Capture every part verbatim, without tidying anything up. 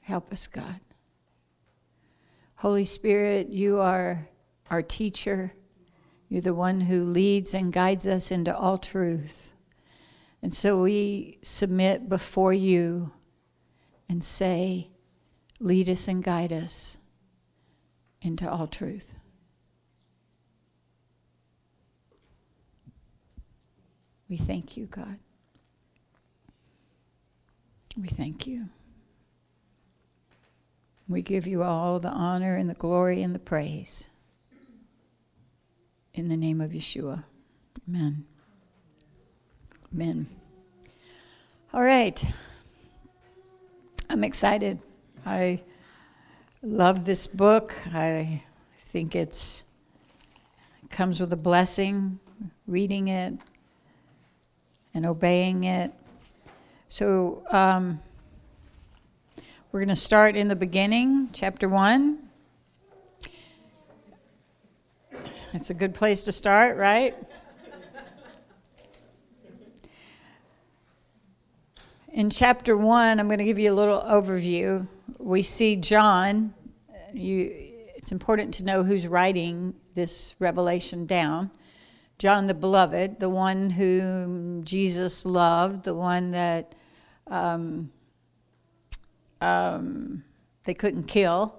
Help us, God. Holy Spirit, you are our teacher. You're the one who leads and guides us into all truth. And so we submit before you and say, lead us and guide us into all truth. We thank you, God. We thank you. We give you all the honor and the glory and the praise. In the name of Yeshua. Amen. Amen. All right. I'm excited. I love this book. I think it's it comes with a blessing, reading it and obeying it. So um, we're going to start in the beginning, chapter one. It's a good place to start, right? In chapter one, I'm going to give you a little overview. We see John. You, it's important to know who's writing this revelation down. John the Beloved, the one whom Jesus loved, the one that um, um, they couldn't kill.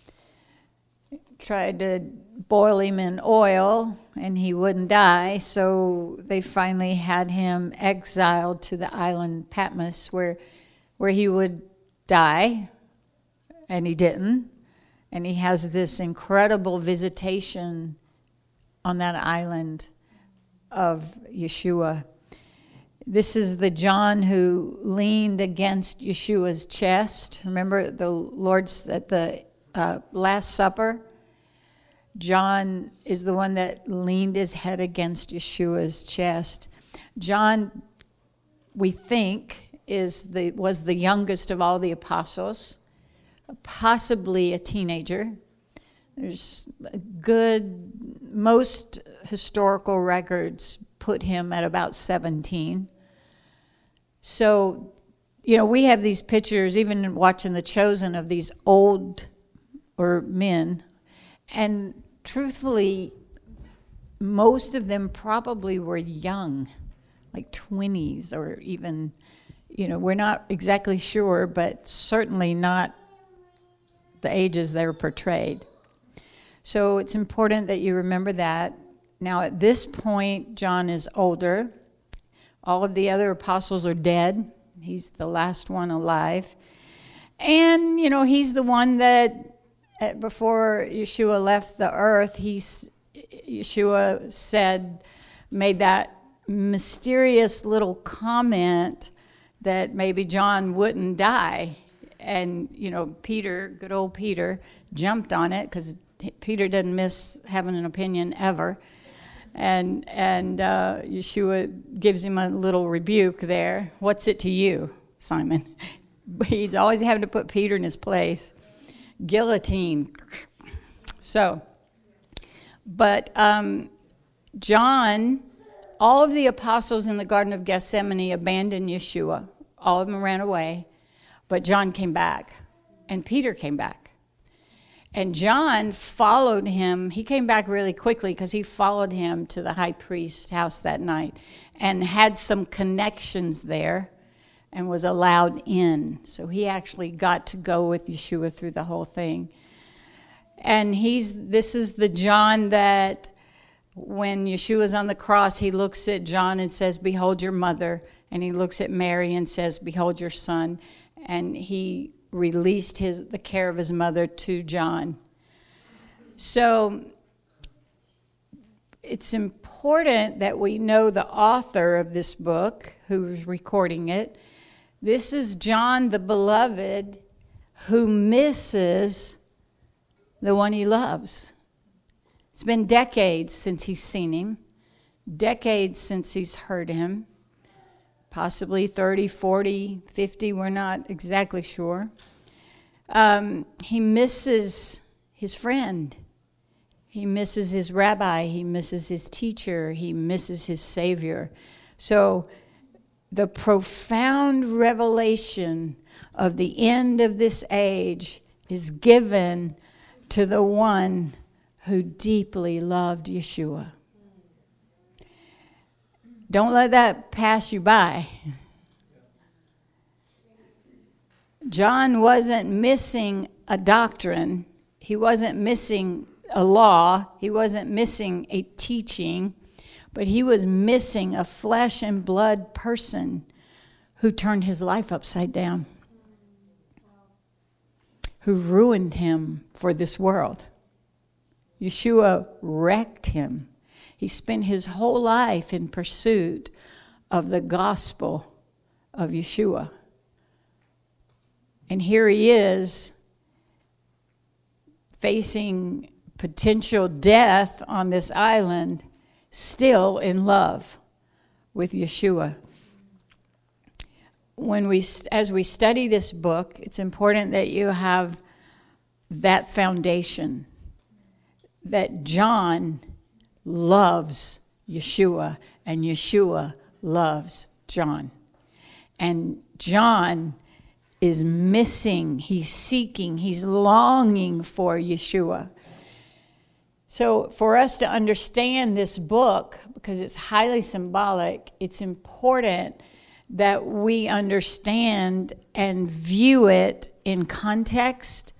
Tried to boil him in oil and he wouldn't die, so they finally had him exiled to the island Patmos where where he would die, and he didn't. And he has this incredible visitation on that island of Yeshua. This is the John who leaned against Yeshua's chest. Remember the Lord's at the uh, Last Supper? John is the one that leaned his head against Yeshua's chest. John, we think, is the was the youngest of all the apostles, possibly a teenager. There's a good, most historical records put him at about seventeen. So, you know, we have these pictures, even watching The Chosen, of these old or men. And truthfully, most of them probably were young, like twenties or even, you know, we're not exactly sure, but certainly not the ages they were portrayed. So it's important that you remember that. Now, at this point, John is older. All of the other apostles are dead. He's the last one alive. And, you know, he's the one that before Yeshua left the earth, he's, Yeshua said, made that mysterious little comment that maybe John wouldn't die. And, you know, Peter, good old Peter, jumped on it because Peter didn't miss having an opinion ever. And, and uh, Yeshua gives him a little rebuke there. What's it to you, Simon? He's always having to put Peter in his place. Guillotine. So, but um, John, all of the apostles in the Garden of Gethsemane abandoned Yeshua. All of them ran away, but John came back, and Peter came back. And John followed him. He came back really quickly because he followed him to the high priest's house that night and had some connections there and was allowed in. So he actually got to go with Yeshua through the whole thing. And he's this is the John that when Yeshua's on the cross, he looks at John and says, "Behold your mother." And he looks at Mary and says, "Behold your son." And he released his the care of his mother to John. So it's important that we know the author of this book, who's recording it. This is John the Beloved, who misses the one he loves. It's been decades since he's seen him, decades since he's heard him, possibly thirty, forty, fifty, we're not exactly sure. Um, he misses his friend. He misses his rabbi. He misses his teacher. He misses his Savior. So the profound revelation of the end of this age is given to the one who deeply loved Yeshua. Don't let that pass you by. John wasn't missing a doctrine. He wasn't missing a law. He wasn't missing a teaching. But he was missing a flesh and blood person who turned his life upside down, who ruined him for this world. Yeshua wrecked him. He spent his whole life in pursuit of the gospel of Yeshua. And here he is facing potential death on this island, still in love with Yeshua. When we, as we study this book, it's important that you have that foundation, that John loves Yeshua and Yeshua loves John. And John is missing, he's seeking, he's longing for Yeshua. So for us to understand this book, because it's highly symbolic, it's important that we understand and view it in context.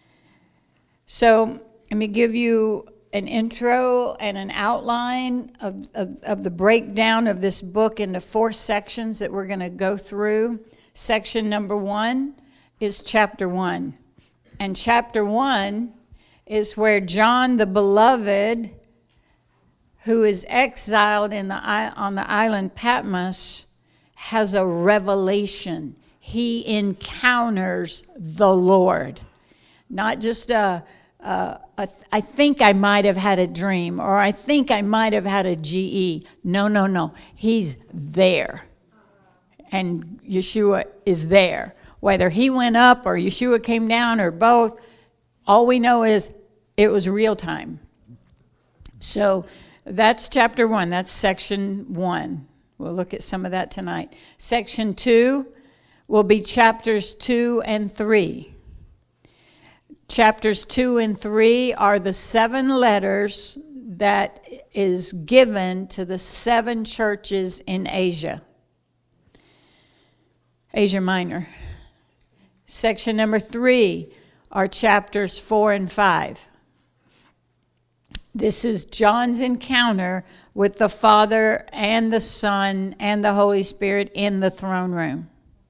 So let me give you an intro and an outline of, of, of the breakdown of this book into four sections that we're going to go through. Section number one is chapter one. And chapter one is where John the Beloved, who is exiled in the on the island Patmos, has a revelation. He encounters the Lord. Not just a, a, a I think I might have had a dream, or I think I might have had a G E. No, no, no. He's there. And Yeshua is there. Whether he went up or Yeshua came down or both, all we know is it was real time. So that's chapter one. That's section one. We'll look at some of that tonight. Section two will be chapters two and three. Chapters two and three are the seven letters that is given to the seven churches in Asia. Asia Minor. Section number three are chapters four and five. This is John's encounter with the Father and the Son and the Holy Spirit in the throne room.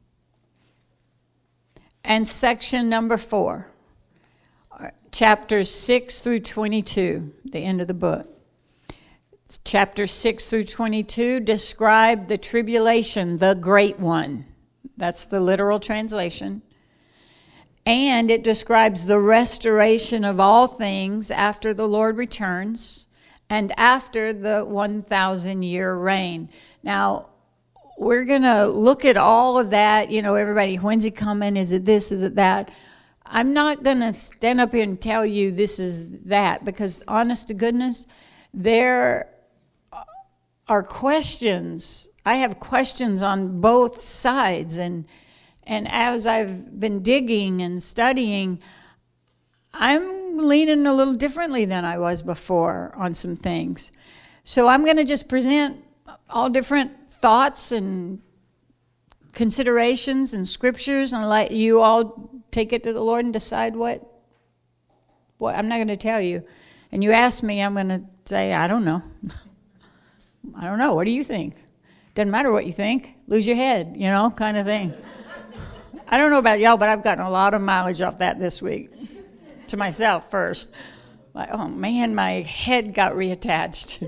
And section number four, chapters six through twenty-two, the end of the book. Chapters six through twenty-two describe the tribulation, the great one. That's the literal translation. And it describes the restoration of all things after the Lord returns and after the one thousand year reign. Now, we're going to look at all of that. You know, everybody, when's he coming? Is it this? Is it that? I'm not going to stand up here and tell you this is that, because honest to goodness, there are questions. I have questions on both sides, and and as I've been digging and studying, I'm leaning a little differently than I was before on some things. So I'm going to just present all different thoughts and considerations and scriptures and let you all take it to the Lord and decide what, what I'm not going to tell you. And you ask me, I'm going to say, I don't know. I don't know. What do you think? Doesn't matter what you think. Lose your head, you know, kind of thing. I don't know about y'all, but I've gotten a lot of mileage off that this week. To myself first. Like, oh man, my head got reattached.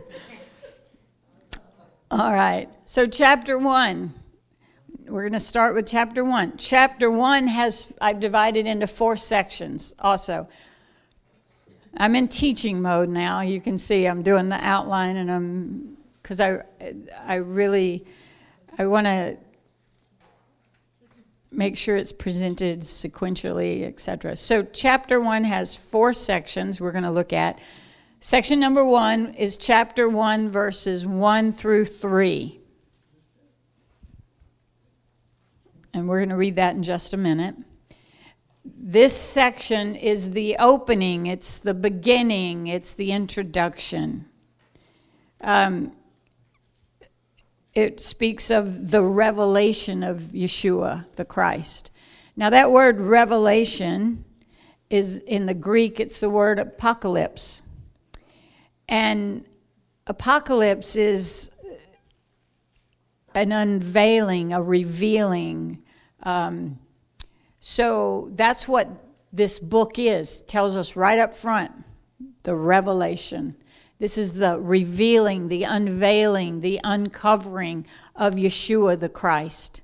All right. So chapter one. We're going to start with chapter one. Chapter one has, I've divided into four sections also. I'm in teaching mode now. You can see I'm doing the outline, and I'm, because I, I really, I want to make sure it's presented sequentially, et cetera. So chapter one has four sections we're going to look at. Section number one is chapter one, verses one through three. and we're going to read that in just a minute. This section is the opening, it's the beginning, it's the introduction. Um, it speaks of the revelation of Yeshua, the Christ. Now that word revelation is in the Greek, it's the word apocalypse. And apocalypse is an unveiling, a revealing. Um, so that's what this book is. Tells us right up front, the revelation. This is the revealing, the unveiling, the uncovering of Yeshua the Christ.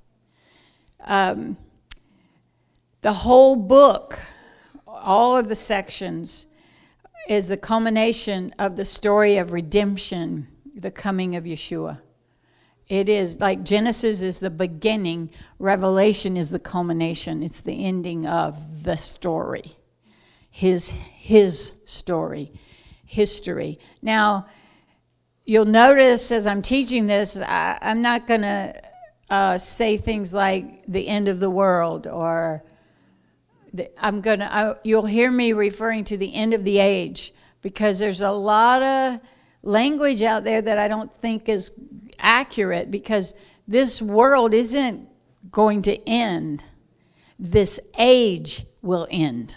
Um, the whole book, all of the sections, is the culmination of the story of redemption, the coming of Yeshua. It is like Genesis is the beginning, Revelation is the culmination. It's the ending of the story, his his story, history. Now, you'll notice as I'm teaching this, I, I'm not going to uh, say things like the end of the world, or the, I'm going to. You'll hear me referring to the end of the age, because there's a lot of language out there that I don't think is accurate, because this world isn't going to end. This age will end.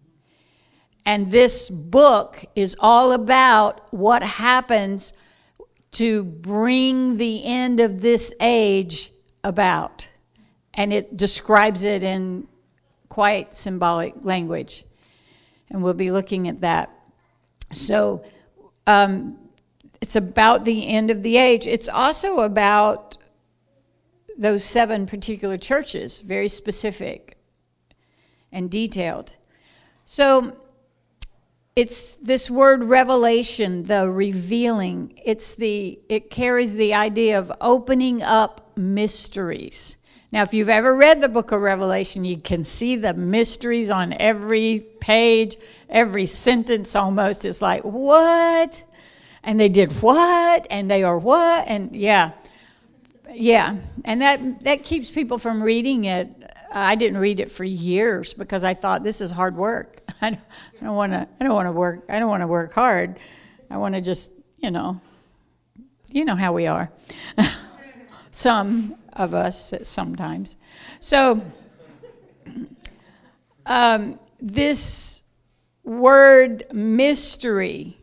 And this book is all about what happens to bring the end of this age about. And it describes it in quite symbolic language. And we'll be looking at that. So, um, it's about the end of the age. It's also about those seven particular churches, very specific and detailed. So it's this word revelation, the revealing. It's the it carries the idea of opening up mysteries. Now, if you've ever read the book of Revelation, you can see the mysteries on every page, every sentence almost. It's like, what? And they did what? And they are what? And yeah, yeah. And that, that keeps people from reading it. I didn't read it for years because I thought this is hard work. I don't want to. I don't want to work. I don't want to work hard. I want to just, you know, you know how we are. Some of us sometimes. So um, this word mystery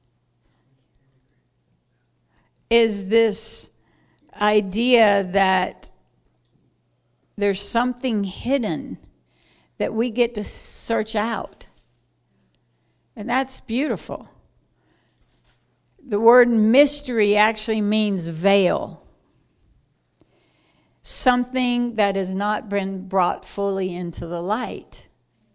is this idea that there's something hidden that we get to search out. And that's beautiful. The word mystery actually means veil. Something that has not been brought fully into the light.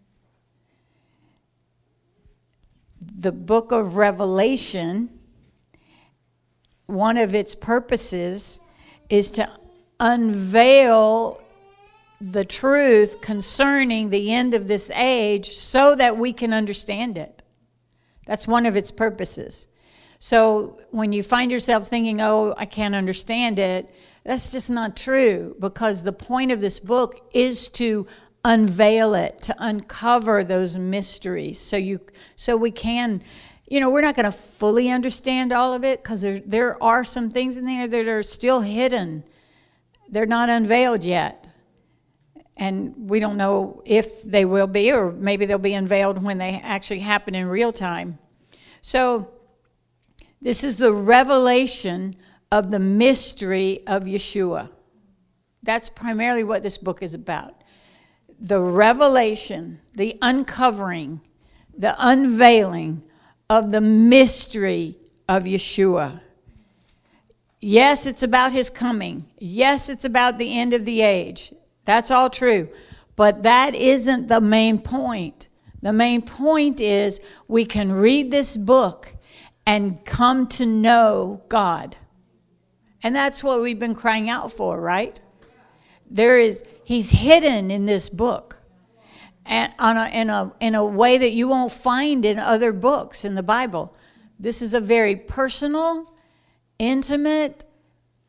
The book of Revelation, one of its purposes is to unveil the truth concerning the end of this age so that we can understand it. That's one of its purposes. So when you find yourself thinking, oh, I can't understand it, that's just not true, because the point of this book is to unveil it, to uncover those mysteries so you so we can. You know, we're not going to fully understand all of it, because there, there are some things in there that are still hidden. They're not unveiled yet. And we don't know if they will be, or maybe they'll be unveiled when they actually happen in real time. So this is the revelation of the mystery of Yeshua. That's primarily what this book is about. The revelation, the uncovering, the unveiling of the mystery of Yeshua. Yes, it's about his coming. Yes, it's about the end of the age. That's all true. But that isn't the main point. The main point is we can read this book and come to know God. And that's what we've been crying out for, right? There is, he's hidden in this book. And on a, in a in a way that you won't find in other books in the Bible. This is a very personal, intimate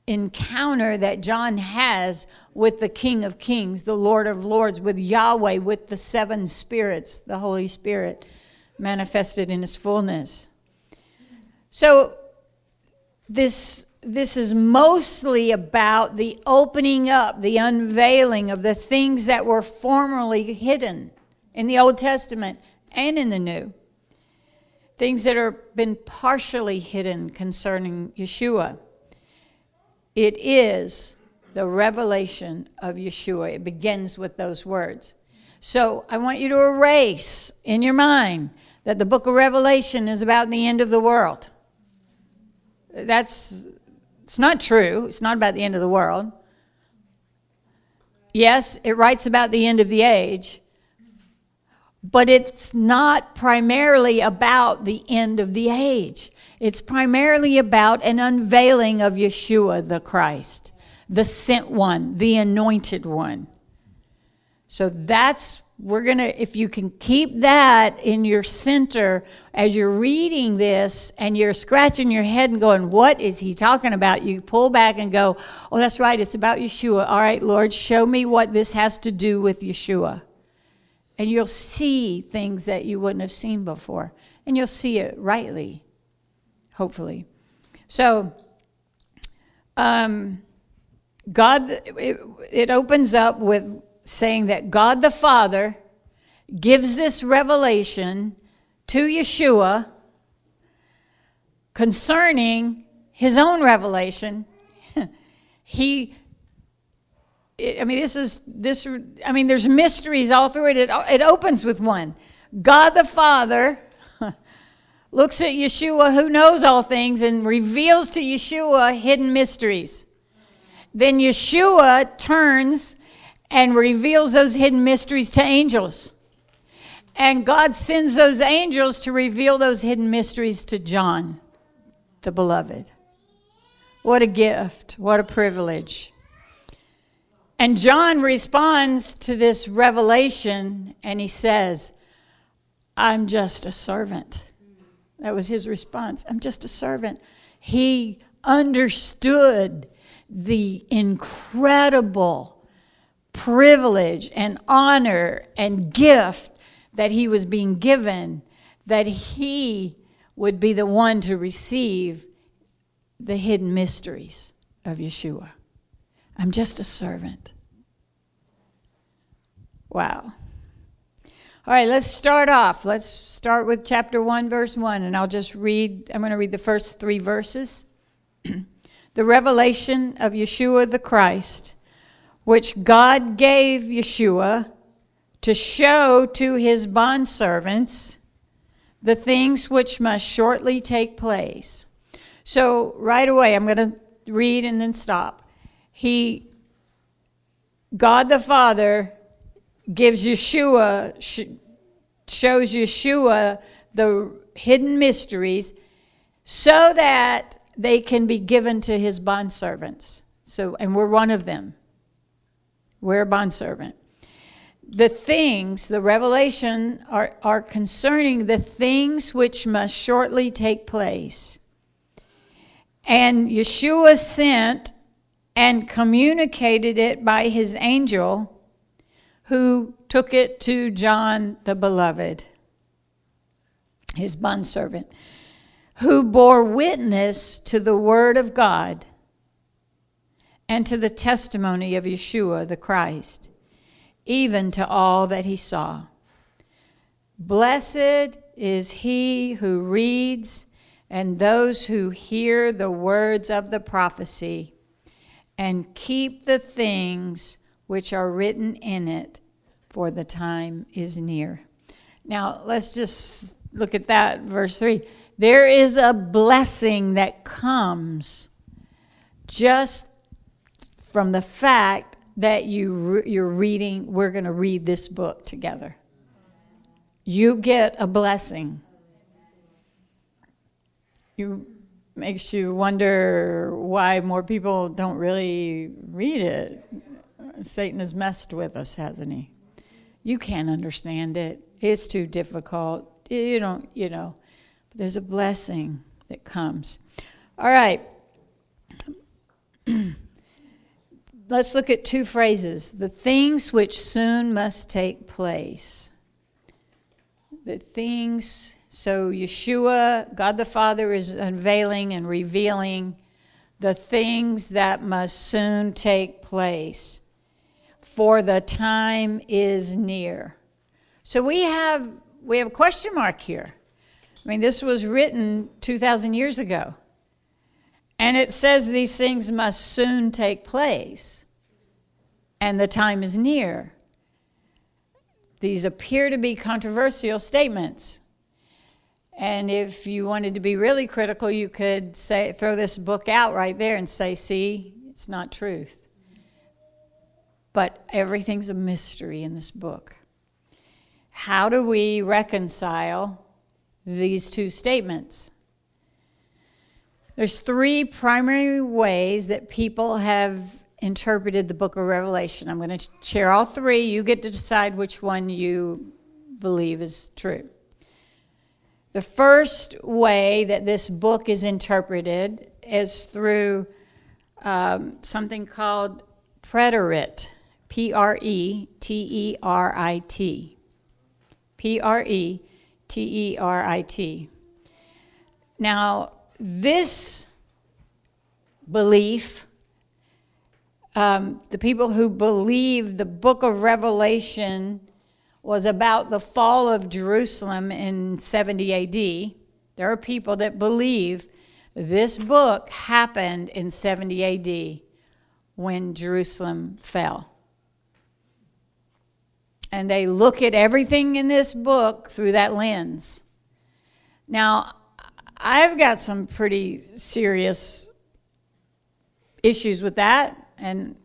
encounter that John has with the King of Kings, the Lord of Lords, with Yahweh, with the seven spirits, the Holy Spirit manifested in his fullness. So this, this is mostly about the opening up, the unveiling of the things that were formerly hidden in the Old Testament and in the New. Things that have been partially hidden concerning Yeshua. It is the revelation of Yeshua. It begins with those words. So I want you to erase in your mind that the book of Revelation is about the end of the world. That's, it's not true. It's not about the end of the world. Yes, it writes about the end of the age, but it's not primarily about the end of the age. It's primarily about an unveiling of Yeshua the Christ, the sent one, the anointed one. So that's, we're going to, if you can keep that in your center as you're reading this and you're scratching your head and going, what is he talking about? You pull back and go, oh, that's right, it's about Yeshua. All right, Lord, show me what this has to do with Yeshua. And you'll see things that you wouldn't have seen before. And you'll see it rightly, hopefully. So, um, God, it, it opens up with saying that God the Father gives this revelation to Yeshua concerning his own revelation. he I mean, this is, this. I mean, there's mysteries all through it. It, it opens with one. God the Father looks at Yeshua, who knows all things, and reveals to Yeshua hidden mysteries. Then Yeshua turns and reveals those hidden mysteries to angels. And God sends those angels to reveal those hidden mysteries to John, the beloved. What a gift. What a privilege. And John responds to this revelation, and he says, I'm just a servant. That was his response. I'm just a servant. He understood the incredible privilege and honor and gift that he was being given, that he would be the one to receive the hidden mysteries of Yeshua. I'm just a servant. Wow. All right, let's start off. Let's start with chapter one, verse one, and I'll just read, I'm going to read the first three verses. The revelation of Yeshua the Christ, which God gave Yeshua to show to his bondservants the things which must shortly take place. So right away, I'm going to read and then stop. He, God the Father, gives Yeshua, sh- shows Yeshua the hidden mysteries so that they can be given to his bondservants. So, and we're one of them. We're a bondservant. The things, the revelation are, are concerning the things which must shortly take place. And Yeshua sent and communicated it by his angel, who took it to John the beloved, his bondservant, who bore witness to the word of God and to the testimony of Yeshua the Christ, even to all that he saw. Blessed is he who reads and those who hear the words of the prophecy and keep the things which are written in it, for the time is near. Now, let's just look at that, verse three. There is a blessing that comes just from the fact that you, you're reading, we're going to read this book together. You get a blessing. You makes you wonder why more people don't really read it. Satan has messed with us, hasn't he? You can't understand it. It's too difficult. You don't, you know. But there's a blessing that comes. All right. let's look at two phrases. The things which soon must take place. The things, so Yeshua, God the Father is unveiling and revealing the things that must soon take place. For the time is near. So we have we have a question mark here. I mean, this was written two thousand years ago. And it says these things must soon take place. And the time is near. These appear to be controversial statements. And if you wanted to be really critical, you could say, throw this book out right there and say, see, it's not truth. But everything's a mystery in this book. How do we reconcile these two statements? There's three primary ways that people have interpreted the book of Revelation. I'm going to share all three. You get to decide which one you believe is true. The first way that this book is interpreted is through um, something called preterit, P R E T E R I T. P R E T E R I T. Now, this belief, um, the people who believe the book of Revelation was about the fall of Jerusalem in seventy A D, there are people that believe this book happened in seventy A D when Jerusalem fell. And they look at everything in this book through that lens. Now, I've got some pretty serious issues with that. And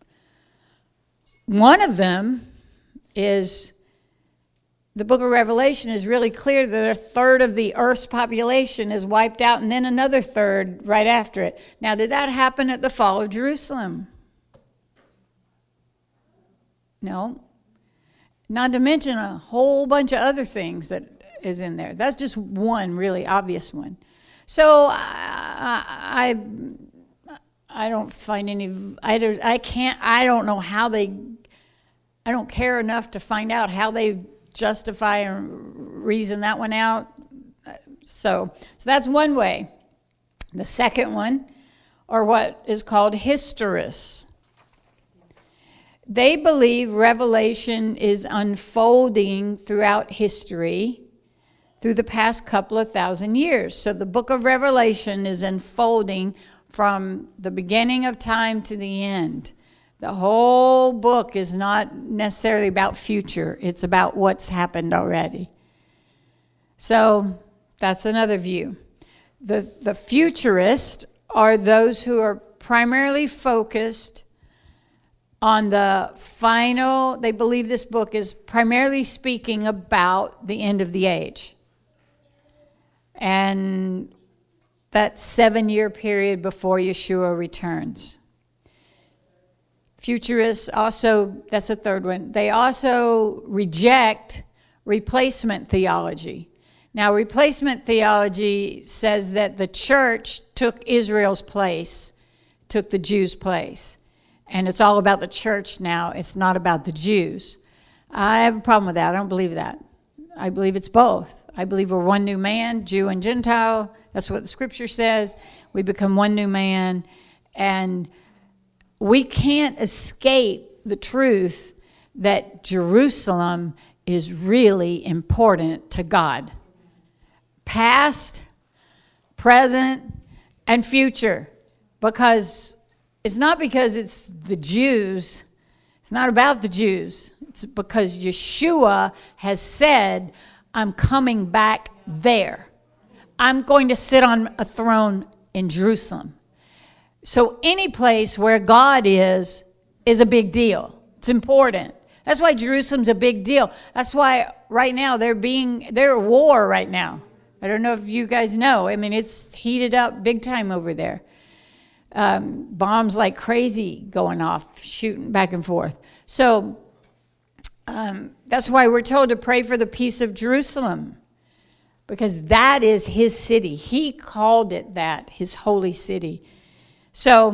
one of them is the book of Revelation is really clear that a third of the earth's population is wiped out and then another third right after it. Now, did that happen at the fall of Jerusalem? No. Not to mention a whole bunch of other things that is in there. That's just one really obvious one. So I, I, I don't find any. I don't, I can't. I don't know how they. I don't care enough to find out how they justify and reason that one out. So, so that's one way. The second one, or what is called historists. They believe Revelation is unfolding throughout history through the past couple of thousand years. So the book of Revelation is unfolding from the beginning of time to the end. The whole book is not necessarily about future. It's about what's happened already. So that's another view. The, the futurists are those who are primarily focused on the final, they believe this book is primarily speaking about the end of the age. And that seven-year period before Yeshua returns. Futurists also, that's a third one, they also reject replacement theology. Now, replacement theology says that the church took Israel's place, took the Jews' place. And it's all about the church now. It's not about the Jews. I have a problem with that. I don't believe that. I believe it's both. I believe we're one new man, Jew and Gentile. That's what the scripture says. We become one new man. And we can't escape the truth that Jerusalem is really important to God. Past, present, and future. Because it's not because it's the Jews. It's not about the Jews. It's because Yeshua has said, I'm coming back there. I'm going to sit on a throne in Jerusalem. So any place where God is, is a big deal. It's important. That's why Jerusalem's a big deal. That's why right now they're being, they're at war right now. I don't know if you guys know. I mean, it's heated up big time over there. Um, bombs like crazy going off, shooting back and forth. So um, that's why we're told to pray for the peace of Jerusalem, because that is his city. He called it that, his holy city. So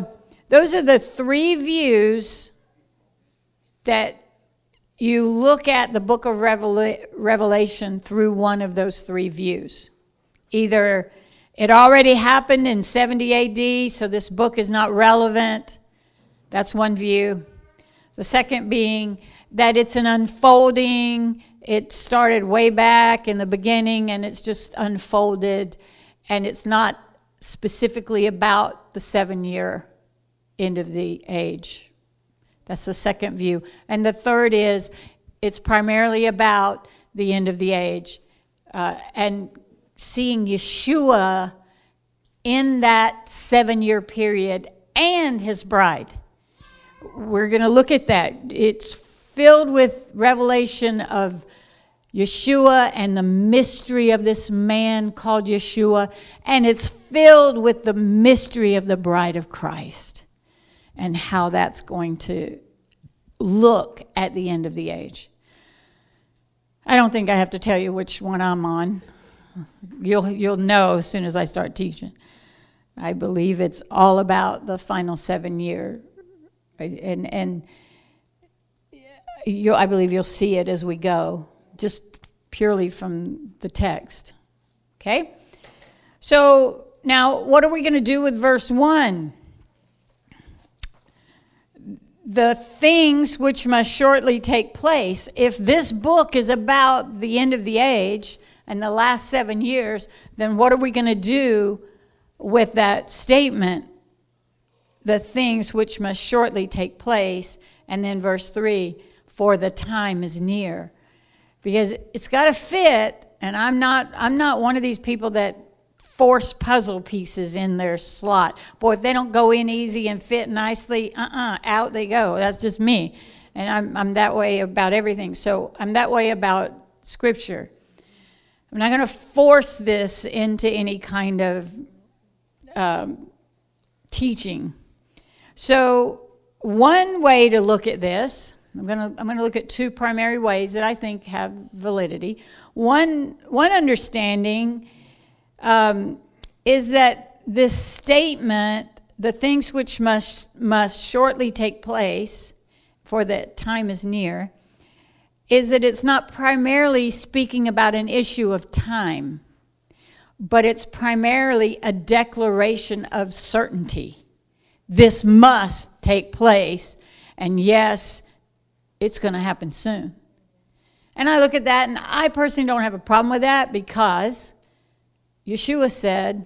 those are the three views that you look at the book of Revela- Revelation through one of those three views. Either it already happened in seventy A D, so this book is not relevant. That's one view. The second being that it's an unfolding. It started way back in the beginning, and it's just unfolded, and it's not specifically about the seven-year end of the age. That's the second view. And the third is it's primarily about the end of the age uh, and seeing Yeshua in that seven-year period and his bride. We're going to look at that. It's filled with revelation of Yeshua and the mystery of this man called Yeshua, and it's filled with the mystery of the bride of Christ and how that's going to look at the end of the age. I don't think I have to tell you which one I'm on. You'll you'll know as soon as I start teaching. I believe it's all about the final seven year, and and you I believe you'll see it as we go, just purely from the text. Okay? So now what are we going to do with verse one? The things which must shortly take place. If this book is about the end of the age and the last seven years, then what are we going to do with that statement? The things which must shortly take place. And then verse three, for the time is near. Because it's got to fit, and I'm not I'm not one of these people that force puzzle pieces in their slot. Boy, if they don't go in easy and fit nicely, uh-uh, out they go. That's just me. And I'm I'm that way about everything. So I'm that way about Scripture. I'm not going to force this into any kind of um, teaching. So one way to look at this, I'm going to I'm going to look at two primary ways that I think have validity. One one understanding um, is that this statement, the things which must must shortly take place, for the time is near, is that it's not primarily speaking about an issue of time, but it's primarily a declaration of certainty. This must take place, and yes, it's going to happen soon. And I look at that, and I personally don't have a problem with that because Yeshua said,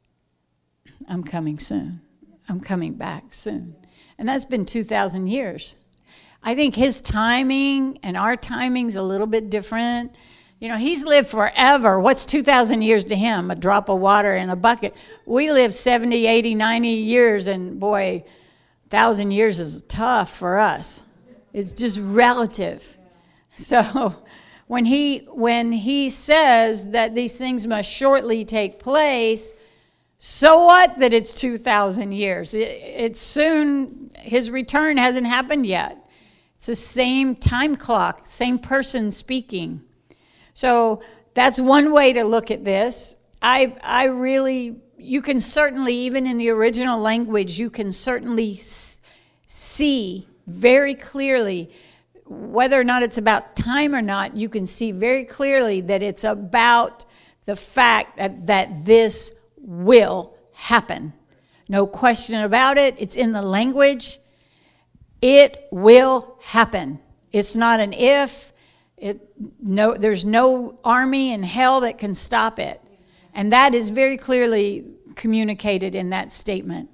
I'm coming soon. I'm coming back soon. And that's been two thousand years. I think his timing and our timing's a little bit different. You know, he's lived forever. What's two thousand years to him? A drop of water in a bucket. We live seventy, eighty, ninety years, and boy, one thousand years is tough for us. It's just relative. So when he when he says that these things must shortly take place, so what that it's two thousand years? It, it's soon, his return hasn't happened yet. It's the same time clock, same person speaking. So that's one way to look at this. I I really, you can certainly, even in the original language, you can certainly s- see very clearly, whether or not it's about time or not, you can see very clearly that it's about the fact that, that this will happen. No question about it. It's in the language. It will happen. It's not an if. It, no, there's no army in hell that can stop it. And that is very clearly communicated in that statement.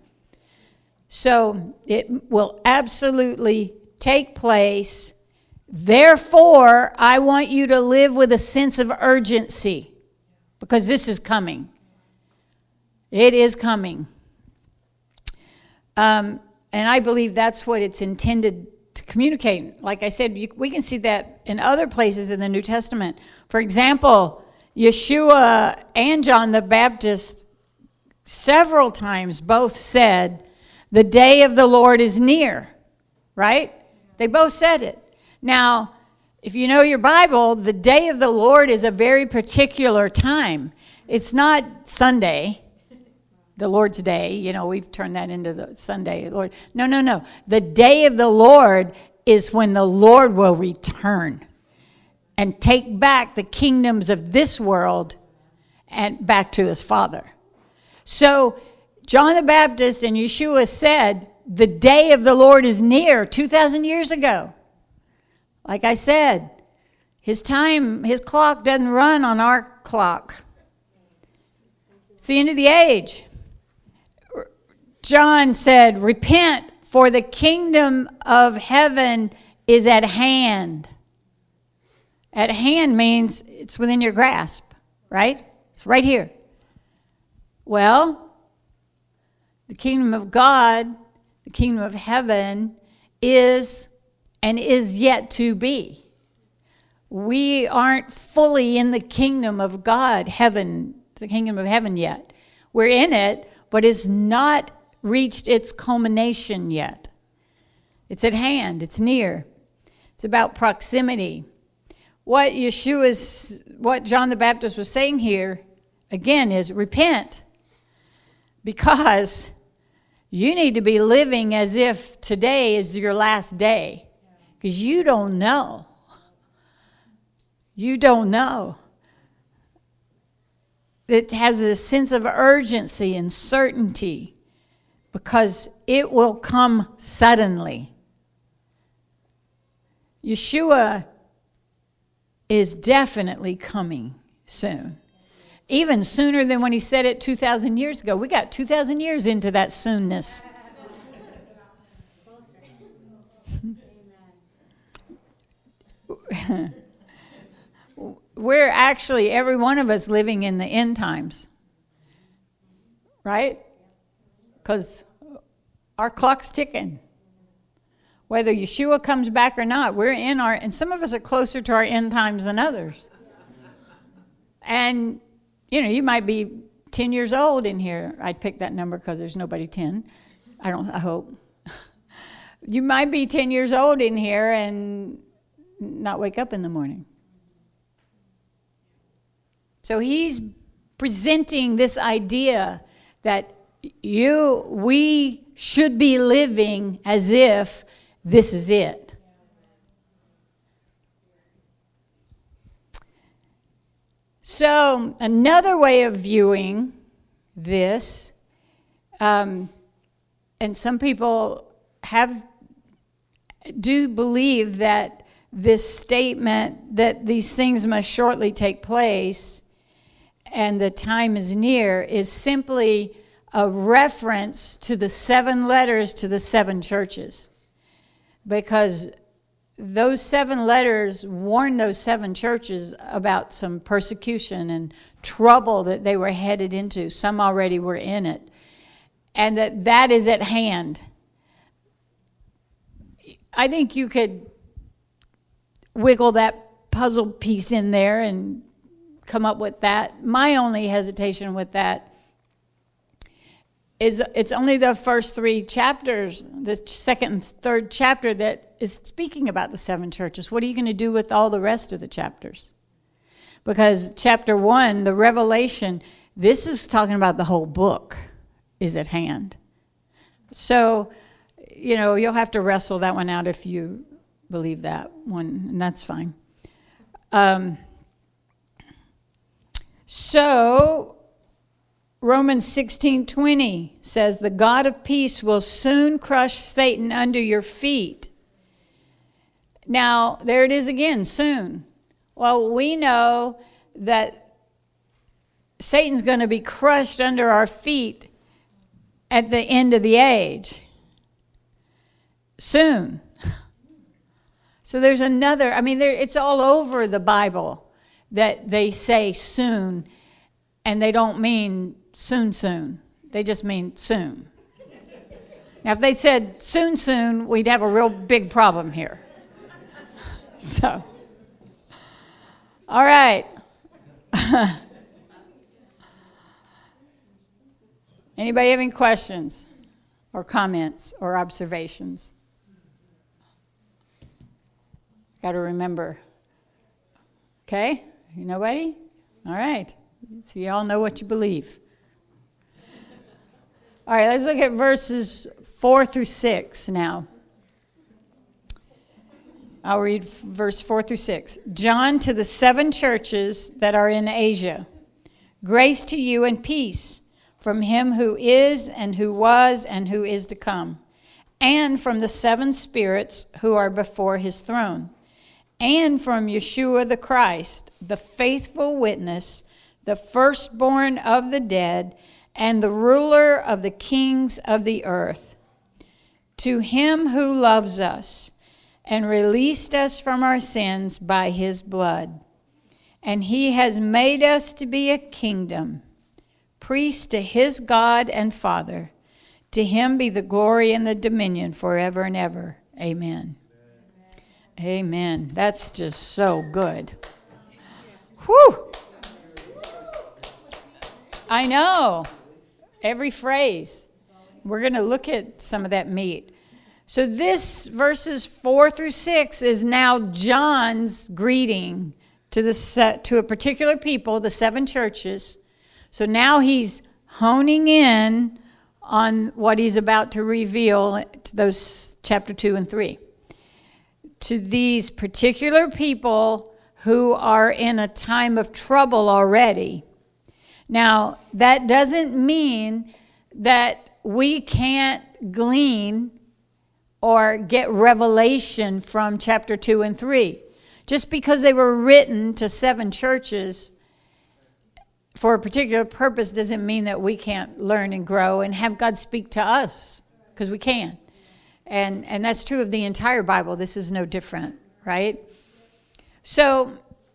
So it will absolutely take place. Therefore, I want you to live with a sense of urgency because this is coming. It is coming. Um, and I believe that's what it's intended to communicate. Like I said, you, we can see that in other places in the New Testament. For example, Yeshua and John the Baptist several times both said, the day of the Lord is near, right? They both said it. Now, if you know your Bible, the day of the Lord is a very particular time. It's not Sunday. the Lord's Day. You know, we've turned that into the Sunday, Lord. No, no, no. The day of the Lord is when the Lord will return and take back the kingdoms of this world and back to his Father. So John the Baptist and Yeshua said, the day of the Lord is near, two thousand years ago. Like I said, his time, his clock doesn't run on our clock. It's the end of the age. John said, repent, for the kingdom of heaven is at hand. At hand means it's within your grasp, right? It's right here. Well, the kingdom of God, the kingdom of heaven is and is yet to be. We aren't fully in the kingdom of God, heaven, the kingdom of heaven yet. We're in it, but it's not reached its culmination yet. It's at hand. It's near. It's about proximity. What Yeshua's, what John the Baptist was saying here, again, is repent. Because you need to be living as if today is your last day. Because you don't know. You don't know. It has a sense of urgency and certainty because it will come suddenly. Yeshua is definitely coming soon. Even sooner than when he said it two thousand years ago. We got two thousand years into that soonness. We're actually, every one of us, living in the end times. Right? Because our clock's ticking. Whether Yeshua comes back or not, we're in our, and some of us are closer to our end times than others. And, you know, you might be ten years old in here. I'd pick that number because there's nobody ten. I don't, I hope. You might be ten years old in here and not wake up in the morning. So he's presenting this idea that you, we should be living as if this is it. So another way of viewing this, um, and some people have do believe that this statement that these things must shortly take place and the time is near is simply a reference to the seven letters to the seven churches. Because those seven letters warn those seven churches about some persecution and trouble that they were headed into. Some already were in it. And that that is at hand. I think you could wiggle that puzzle piece in there and come up with that. My only hesitation with that is it's only the first three chapters, the second and third chapter, that is speaking about the seven churches. What are you going to do with all the rest of the chapters? Because chapter one, the Revelation, this is talking about the whole book is at hand. So, you know, you'll have to wrestle that one out if you believe that one, and that's fine. Um, so, Romans sixteen twenty says, the God of peace will soon crush Satan under your feet. Now, there it is again, soon. Well, we know that Satan's going to be crushed under our feet at the end of the age. Soon. So there's another, I mean, there, it's all over the Bible that they say soon, and they don't mean soon, soon. They just mean soon. Now, if they said soon, soon, we'd have a real big problem here. So, all right. Anybody have any questions or comments or observations? Got to remember. Okay? Nobody? All right. So you all know what you believe. All right, let's look at verses four through six now. I'll read verse four through six. John, to the seven churches that are in Asia, grace to you and peace from him who is and who was and who is to come, and from the seven spirits who are before his throne, and from Yeshua the Christ, the faithful witness, the firstborn of the dead, and the ruler of the kings of the earth. To him who loves us and released us from our sins by his blood, and he has made us to be a kingdom, priests to his God and Father. To him be the glory and the dominion forever and ever. Amen. Amen. Amen. That's just so good. Whew. I know. Every phrase. We're going to look at some of that meat. So this verses four through six is now John's greeting to the set, to a particular people, the seven churches. So now he's honing in on what he's about to reveal to those chapter two and three. To these particular people who are in a time of trouble already. Now, that doesn't mean that we can't glean or get revelation from chapter two and three. Just because they were written to seven churches for a particular purpose doesn't mean that we can't learn and grow and have God speak to us, because we can. And and that's true of the entire Bible. This is no different, right? So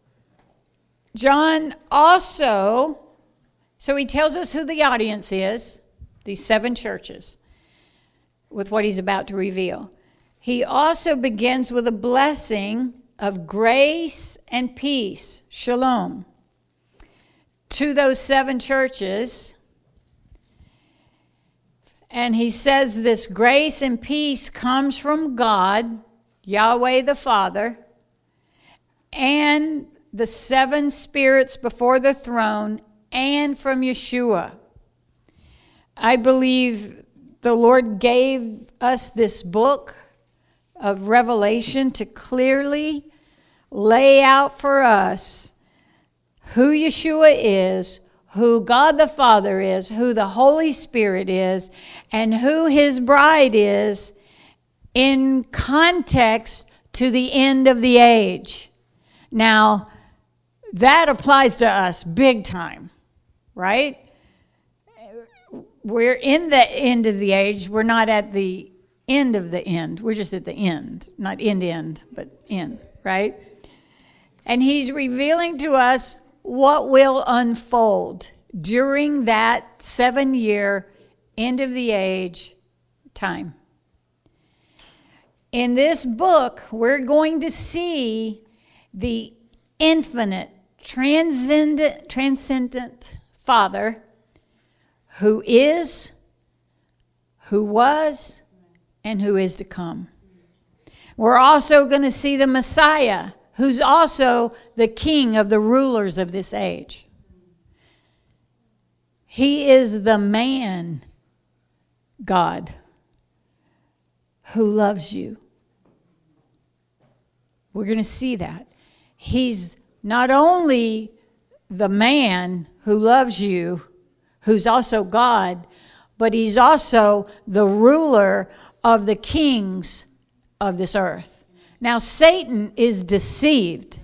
John also, so he tells us who the audience is, these seven churches, with what he's about to reveal. He also begins with a blessing of grace and peace, shalom, to those seven churches. And he says this grace and peace comes from God, Yahweh the Father, and the seven spirits before the throne, and from Yeshua. I believe the Lord gave us this book of Revelation to clearly lay out for us who Yeshua is, who God the Father is, who the Holy Spirit is, and who his bride is in context to the end of the age. Now, that applies to us big time, right? We're in the end of the age. We're not at the end of the end. We're just at the end. Not end, end, but end, right? And he's revealing to us what will unfold during that seven-year end of the age time. In this book, we're going to see the infinite, transcendent, transcendent Father who is, who was, and who is to come. We're also going to see the Messiah, who's also the king of the rulers of this age. He is the man, God, who loves you. We're going to see that. He's not only the man who loves you, who's also God, but he's also the ruler of the kings of this earth. Now, Satan is deceived.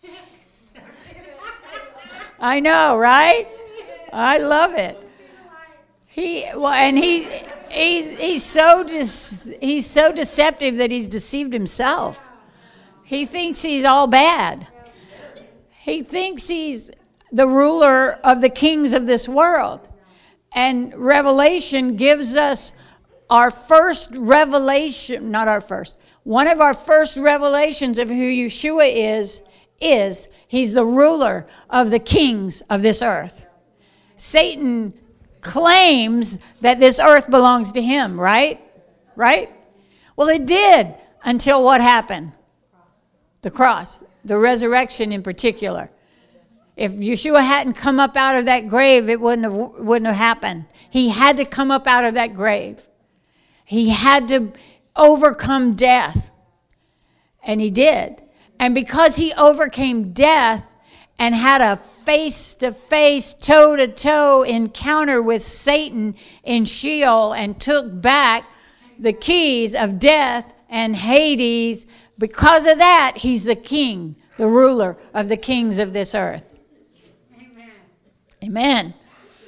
I know, right? I love it. He well, and he's he's he's so dis, he's so deceptive that he's deceived himself. He thinks he's all bad. He thinks he's the ruler of the kings of this world. And Revelation gives us our first revelation, not our first, one of our first revelations of who Yeshua is, is he's the ruler of the kings of this earth. Satan claims that this earth belongs to him, right? Right? Well, it did until what happened? The cross, the resurrection in particular. If Yeshua hadn't come up out of that grave, it wouldn't have, wouldn't have happened. He had to come up out of that grave. He had to overcome death. And he did. And because he overcame death and had a face-to-face, toe-to-toe encounter with Satan in Sheol and took back the keys of death and Hades, because of that, he's the king, the ruler of the kings of this earth. Amen. Amen.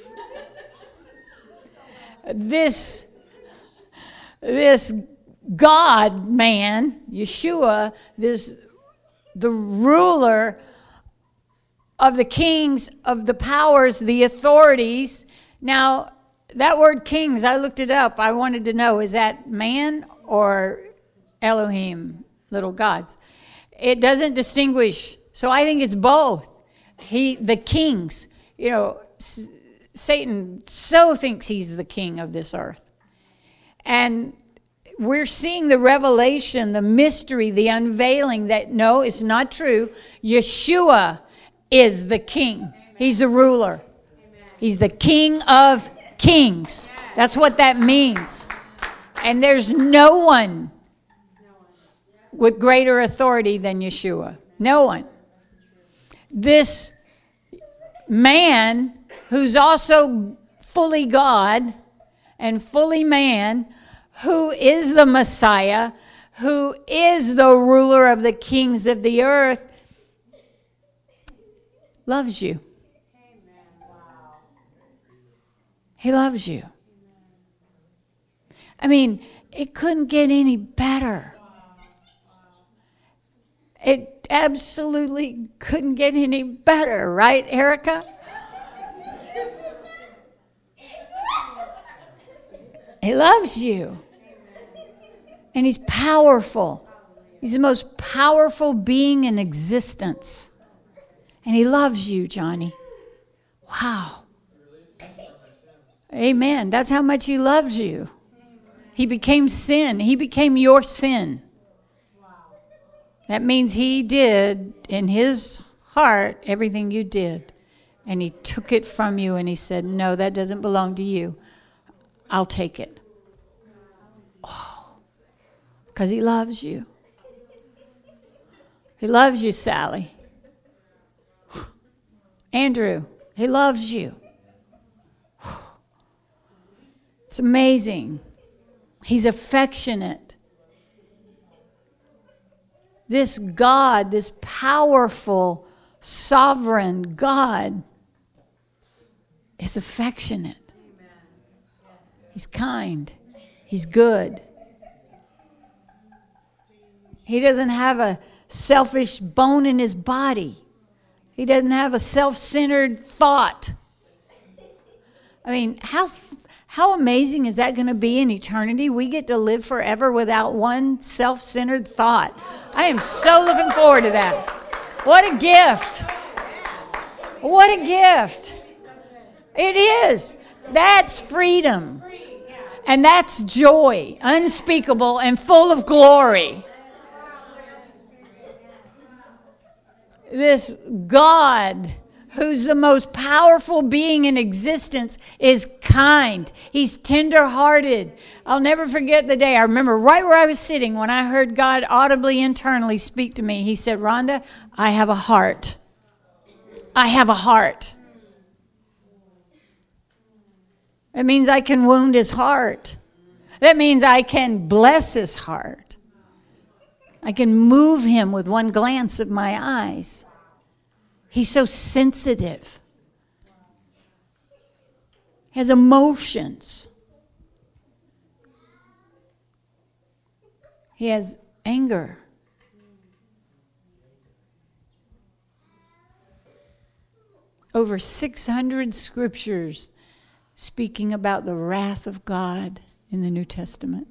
This, this God man, Yeshua, this the ruler of the kings, of the powers, the authorities. Now, that word kings, I looked it up. I wanted to know, is that man or Elohim, little gods? It doesn't distinguish. So I think it's both. He, the kings, you know, S- Satan so thinks he's the king of this earth. And we're seeing the revelation, the mystery, the unveiling that no, it's not true. Yeshua is the king. He's the ruler. He's the king of kings. That's what that means. And there's no one with greater authority than Yeshua. No one. This man, who's also fully God and fully man, who is the Messiah, who is the ruler of the kings of the earth, loves you. He loves you. I mean, it couldn't get any better. It absolutely couldn't get any better, right, Erica? He loves you. And he's powerful. He's the most powerful being in existence. And he loves you, Johnny. Wow. Amen. That's how much he loves you. He became sin. He became your sin. That means he did in his heart everything you did. And he took it from you and he said, no, that doesn't belong to you. I'll take it. Oh, because he loves you. He loves you, Sally. Andrew, he loves you. It's amazing. He's affectionate. This God, this powerful, sovereign God is affectionate. He's kind. He's good. He doesn't have a selfish bone in his body. He doesn't have a self-centered thought. I mean, how how amazing is that going to be in eternity? We get to live forever without one self-centered thought. I am so looking forward to that. What a gift. What a gift. It is. That's freedom. And that's joy, unspeakable and full of glory. This God, who's the most powerful being in existence, is kind. He's tender-hearted. I'll never forget the day. I remember right where I was sitting when I heard God audibly, internally speak to me. He said, Rhonda, I have a heart. I have a heart. That means I can wound his heart. That means I can bless his heart. I can move him with one glance of my eyes. He's so sensitive. He has emotions. He has anger. Over six hundred scriptures speaking about the wrath of God in the New Testament.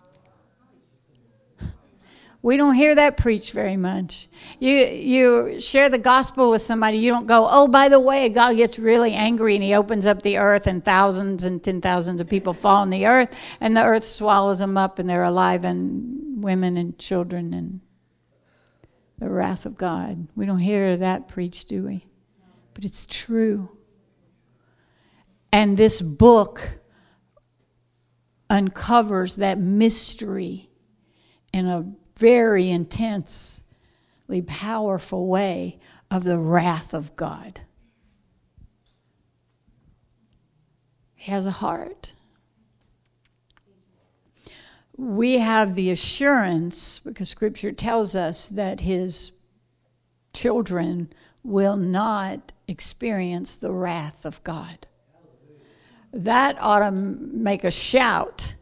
We don't hear that preached very much. You you share the gospel with somebody, you don't go, oh, by the way, God gets really angry and he opens up the earth and thousands and ten thousands of people fall on the earth and the earth swallows them up and they're alive and women and children and the wrath of God. We don't hear that preached, do we? but it's true. And this book uncovers that mystery in a very intensely powerful way of the wrath of God. He has a heart. We have the assurance, because Scripture tells us that his children will not experience the wrath of God. That ought to make us shout.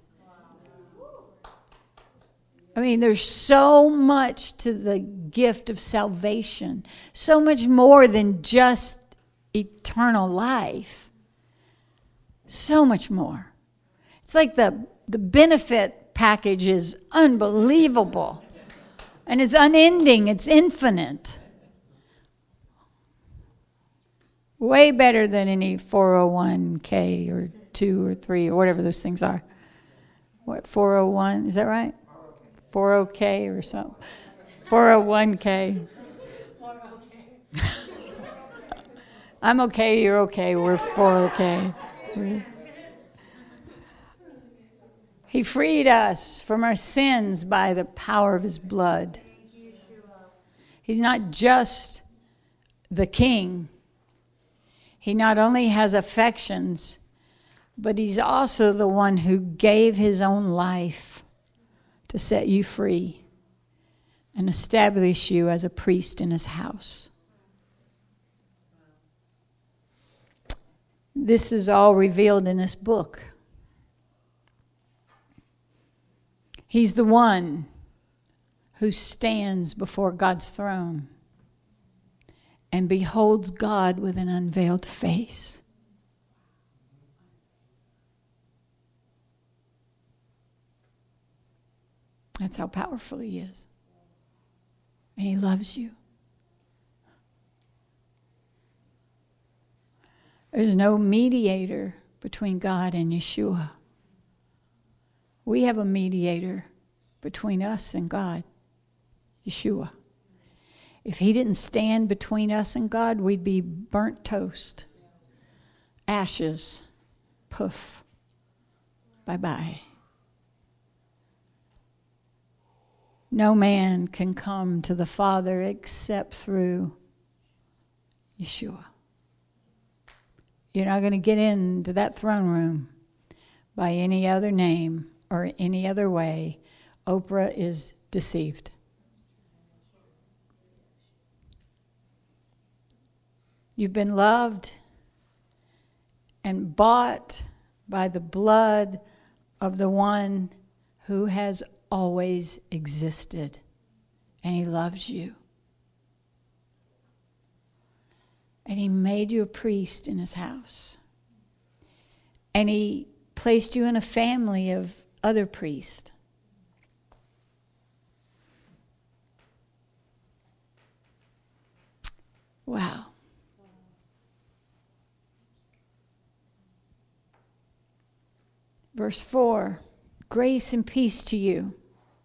I mean, there's so much to the gift of salvation, so much more than just eternal life. So much more. It's like the, the benefit package is unbelievable. And it's unending, it's infinite. Way better than any four oh one k or two or three or whatever those things are. What, four oh one, is that right? four oh k or something. four oh one k. I'm okay, you're okay, we're four oh k. He freed us from our sins by the power of his blood. He's not just the king. He not only has affections, but he's also the one who gave his own life to set you free and establish you as a priest in his house. This is all revealed in this book. He's the one who stands before God's throne and beholds God with an unveiled face. That's how powerful he is. And he loves you. There's no mediator between God and Yeshua. We have a mediator between us and God, Yeshua. If he didn't stand between us and God, we'd be burnt toast, ashes, poof, bye-bye. No man can come to the Father except through Yeshua. You're not going to get into that throne room by any other name or any other way. Oprah is deceived. You've been loved and bought by the blood of the one who has always existed, and he loves you. And he made you a priest in his house. And he placed you in a family of other priests. Wow. Verse four, grace and peace to you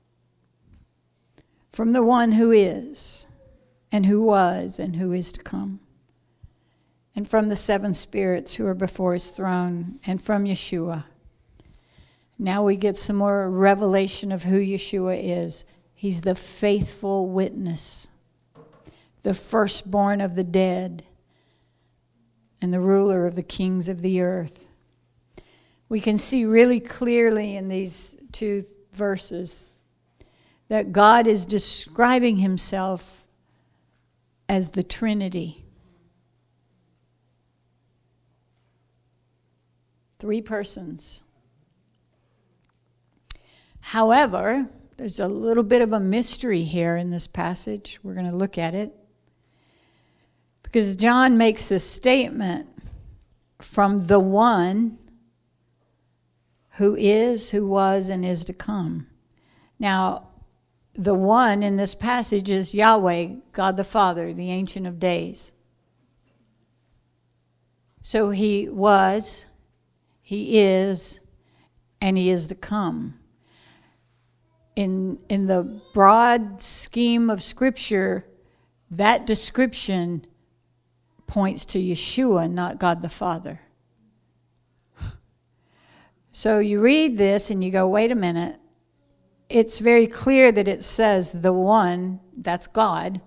from the one who is, and who was, and who is to come, and from the seven spirits who are before his throne, and from Yeshua. Now we get some more revelation of who Yeshua is. He's the faithful witness, the firstborn of the dead, and the ruler of the kings of the earth. We can see really clearly in these two verses that God is describing himself as the Trinity. Three persons. However, there's a little bit of a mystery here in this passage. We're going to look at it. Because John makes this statement from the one who is, who was, and is to come. Now, the one in this passage is Yahweh, God the Father, the Ancient of Days. So he was, he is, and he is to come. In, in the broad scheme of Scripture, that description points to Yeshua, not God the Father. So you read this and you go, wait a minute. It's very clear that it says the one, that's God,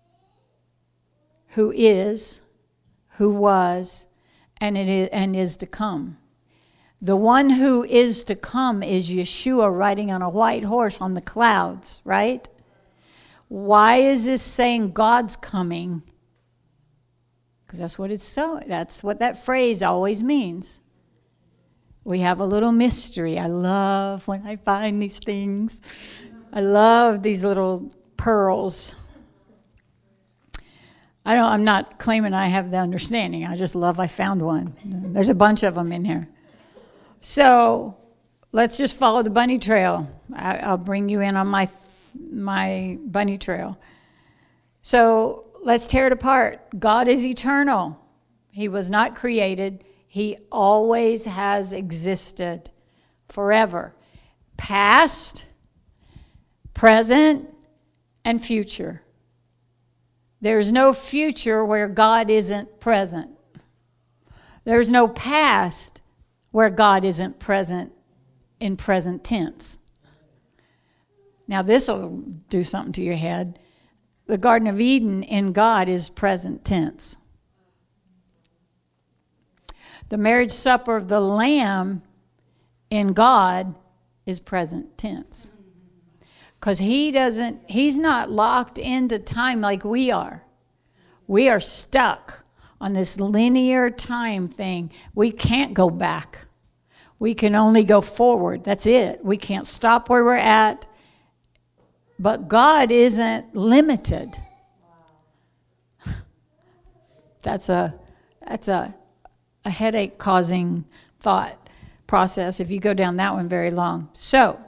who is, who was, and it is, and is to come. The one who is to come is Yeshua riding on a white horse on the clouds, right? Why is this saying God's coming? Because that's what it's so. That's what that phrase always means. We have a little mystery. I love when I find these things. I love these little pearls. I don't. I'm not claiming I have the understanding. I just love I found one. There's a bunch of them in here. So let's just follow the bunny trail. I, I'll bring you in on my my bunny trail. So let's tear it apart. God is eternal. He was not created. He always has existed forever. Past, present, and future. There's no future where God isn't present. There's no past where God isn't present in present tense. Now this will do something to your head. The Garden of Eden in God is present tense. The marriage supper of the Lamb in God is present tense. Because he doesn't, he's not locked into time like we are. We are stuck on this linear time thing. We can't go back. We can only go forward. That's it. We can't stop where we're at. But God isn't limited. That's a that's a, a headache-causing thought process if you go down that one very long. So,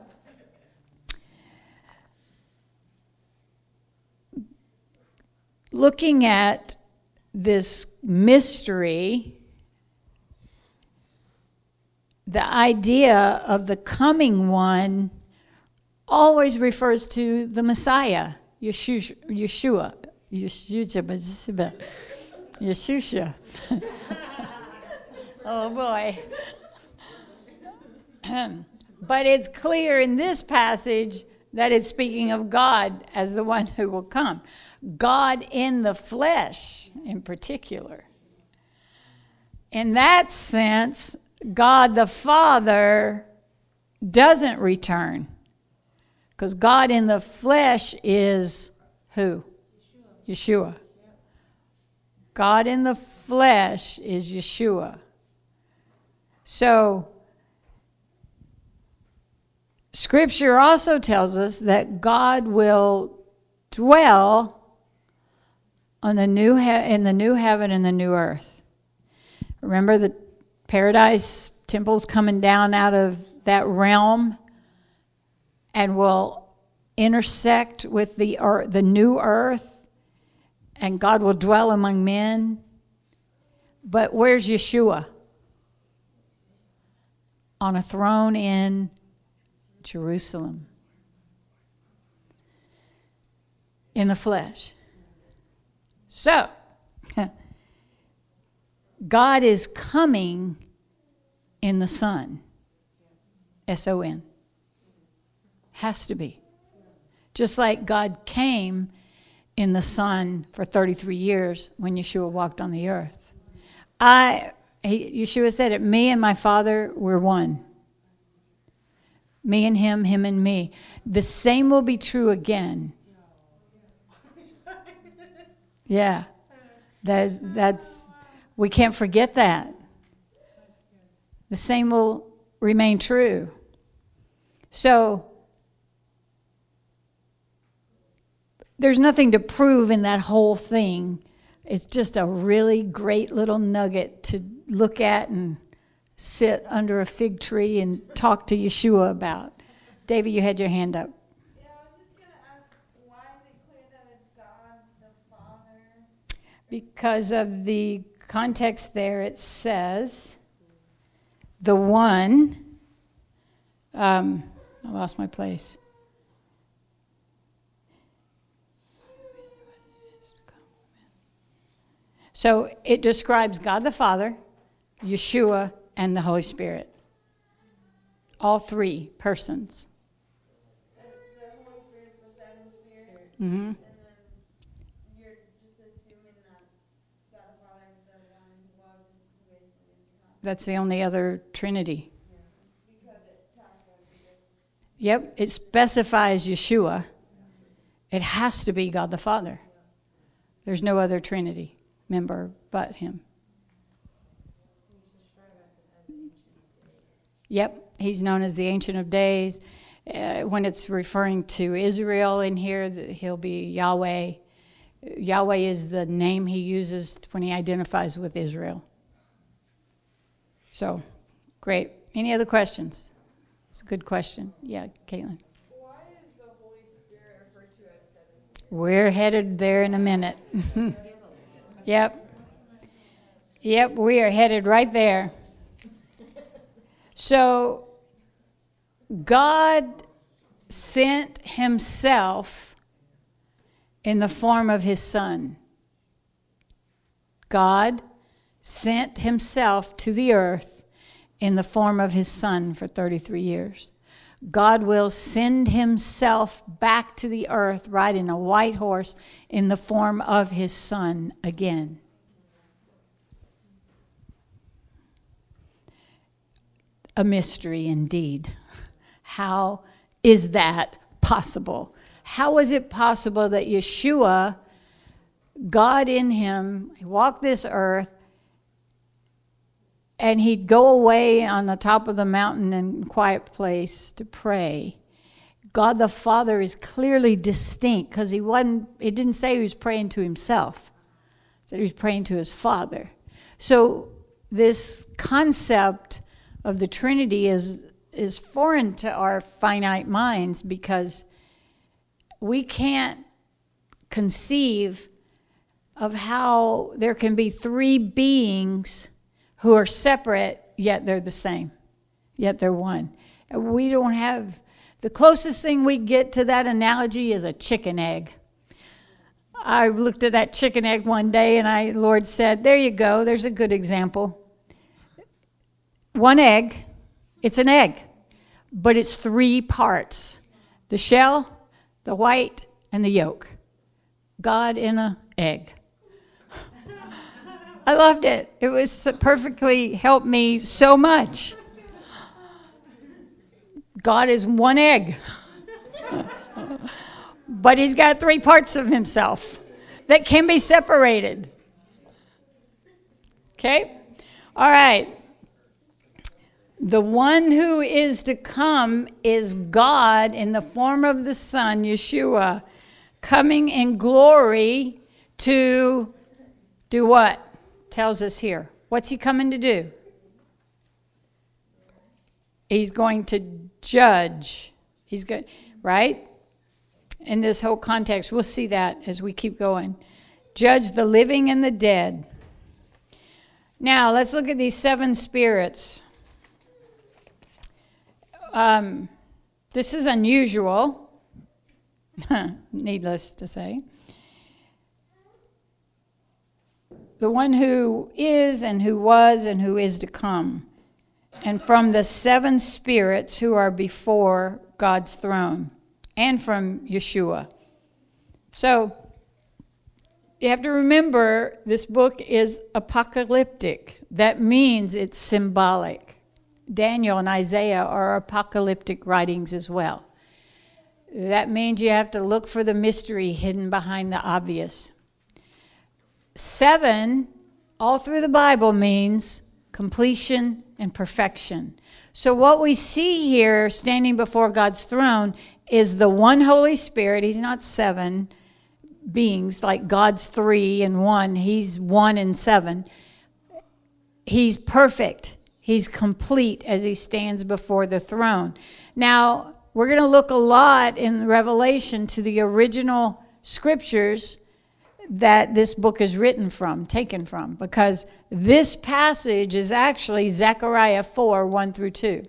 looking at this mystery, the idea of the coming one always refers to the Messiah, Yeshua, Yeshua, Yeshua, Yeshua. Oh boy. But it's clear in this passage that it's speaking of God as the one who will come. God in the flesh in particular. In that sense, God the Father doesn't return. Because God in the flesh is who? Yeshua. Yeshua. God in the flesh is Yeshua. So, Scripture also tells us that God will dwell on the new he- in the new heaven and the new earth. Remember the paradise temple's coming down out of that realm and will intersect with the earth, the new earth, and God will dwell among men. But where's Yeshua? On a throne in Jerusalem. In the flesh. So, God is coming in the Son. S O N. Has to be. Just like God came in the Son for thirty-three years when Yeshua walked on the earth. I, he, Yeshua said it, me and my Father, we're one. Me and him, him and me. The same will be true again. Yeah. That, that's, we can't forget that. The same will remain true. So, there's nothing to prove in that whole thing. It's just a really great little nugget to look at and sit under a fig tree and talk to Yeshua about. David, you had your hand up. Yeah, I was just going to ask, why is it clear that it's God the Father? Because of the context there, it says, the one, um, I lost my place. So it describes God the Father, Yeshua, and the Holy Spirit. All three persons. The Holy Spirit is the seven spirits. Mm-hmm. And then you're just assuming that God the Father is the one who was and who is and is to come. That's the only other Trinity. Because it talks about Jesus. Yep, it specifies Yeshua. It has to be God the Father. There's no other Trinity member but him. Yep, he's known as the Ancient of Days. Uh, when it's referring to Israel in here, he'll be Yahweh. Yahweh is the name he uses when he identifies with Israel. So, great. Any other questions? It's a good question. Yeah, Caitlin. Why is the Holy Spirit referred to as seven spirits? We're headed there in a minute. Yep. Yep, we are headed right there. So, God sent himself in the form of his Son. God sent himself to the earth in the form of his Son for thirty-three years. God will send himself back to the earth riding a white horse in the form of his Son again. A mystery indeed. How is that possible? How is it possible that Yeshua, God in him, walked this earth, and he'd go away on the top of the mountain in a quiet place to pray? God the Father is clearly distinct because he wasn't, it didn't say he was praying to himself. It said he was praying to his Father. So this concept of the Trinity is is foreign to our finite minds because we can't conceive of how there can be three beings who are separate, yet they're the same, yet they're one. We don't have, the closest thing we get to that analogy is a chicken egg. I looked at that chicken egg one day and I, Lord said, there you go, there's a good example. One egg, it's an egg, but it's three parts. The shell, the white, and the yolk. God in an egg. I loved it. It was perfectly helped me so much. God is one egg. But he's got three parts of himself that can be separated. Okay? All right. The one who is to come is God in the form of the Son, Yeshua, coming in glory to do what? Tells us here. What's he coming to do? He's going to judge. He's good, right? In this whole context, we'll see that as we keep going. Judge the living and the dead. Now, let's look at these seven spirits. Um, this is unusual, needless to say. The one who is and who was and who is to come. And from the seven spirits who are before God's throne. And from Yeshua. So, you have to remember this book is apocalyptic. That means it's symbolic. Daniel and Isaiah are apocalyptic writings as well. That means you have to look for the mystery hidden behind the obvious. Seven, all through the Bible, means completion and perfection. So what we see here standing before God's throne is the one Holy Spirit. He's not seven beings like God's three and one. He's one and seven. He's perfect. He's complete as he stands before the throne. Now, we're going to look a lot in Revelation to the original scriptures that this book is written from, taken from, because this passage is actually Zechariah four, one through two.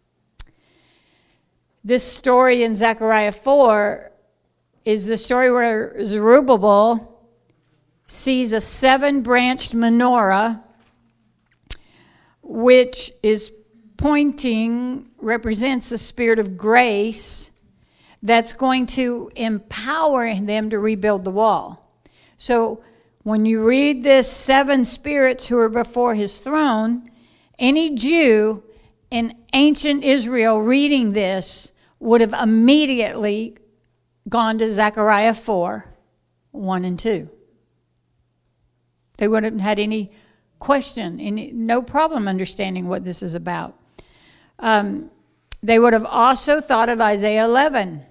This story in Zechariah four is the story where Zerubbabel sees a seven-branched menorah, which is pointing, represents the spirit of grace that's going to empower them to rebuild the wall. So when you read this seven spirits who are before his throne, any Jew in ancient Israel reading this would have immediately gone to Zechariah four, one and two. They wouldn't have had any question, any, no problem understanding what this is about. Um, they would have also thought of Isaiah eleven,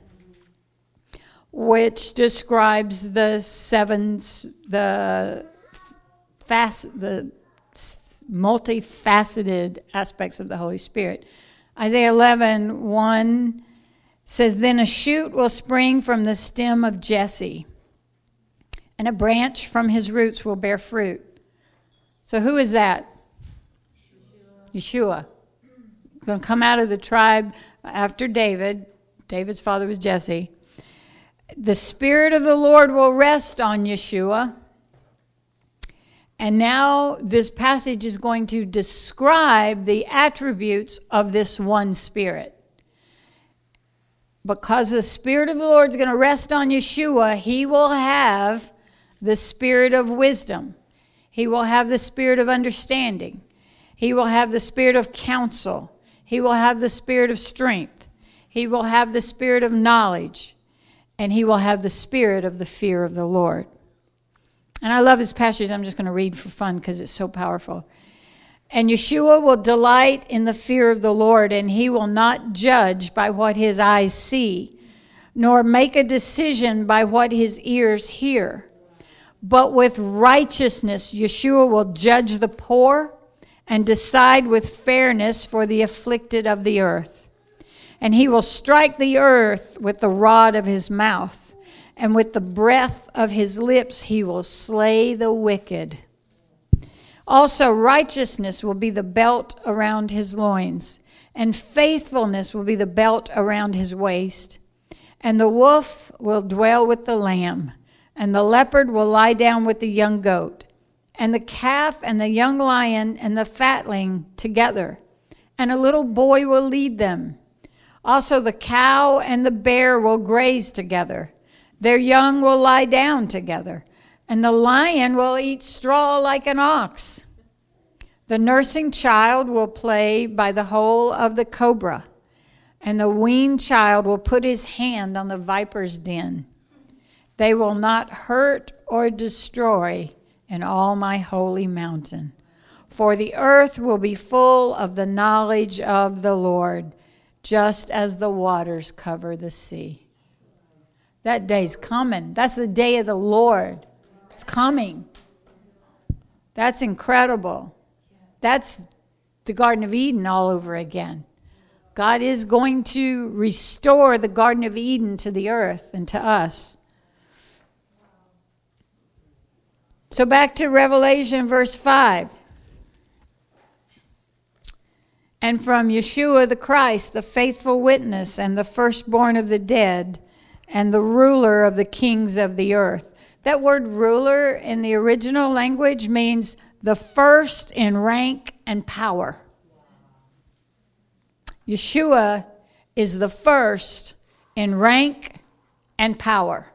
which describes the seven, the fast, the multifaceted aspects of the Holy Spirit. Isaiah eleven, one says, "Then a shoot will spring from the stem of Jesse, and a branch from his roots will bear fruit." So who is that? Yeshua. Yeshua. Going to come out of the tribe after David. David's father was Jesse. The Spirit of the Lord will rest on Yeshua. And now this passage is going to describe the attributes of this one Spirit. Because the Spirit of the Lord is going to rest on Yeshua, he will have the spirit of wisdom. He will have the spirit of understanding. He will have the spirit of counsel. He will have the spirit of strength. He will have the spirit of knowledge. And he will have the spirit of the fear of the Lord. And I love this passage. I'm just going to read for fun because it's so powerful. "And Yeshua will delight in the fear of the Lord, and he will not judge by what his eyes see, nor make a decision by what his ears hear. But with righteousness, Yeshua will judge the poor and decide with fairness for the afflicted of the earth. And he will strike the earth with the rod of his mouth, and with the breath of his lips he will slay the wicked. Also, righteousness will be the belt around his loins, and faithfulness will be the belt around his waist. And the wolf will dwell with the lamb, and the leopard will lie down with the young goat, and the calf and the young lion and the fatling together, and a little boy will lead them. Also the cow and the bear will graze together. Their young will lie down together, and the lion will eat straw like an ox. The nursing child will play by the hole of the cobra, and the weaned child will put his hand on the viper's den. They will not hurt or destroy in all my holy mountain. For the earth will be full of the knowledge of the Lord, just as the waters cover the sea." That day's coming. That's the day of the Lord. It's coming. That's incredible. That's the Garden of Eden all over again. God is going to restore the Garden of Eden to the earth and to us. So back to Revelation verse five. "And from Yeshua the Christ, the faithful witness and the firstborn of the dead, and the ruler of the kings of the earth." That word ruler in the original language means the first in rank and power. Yeshua is the first in rank and power.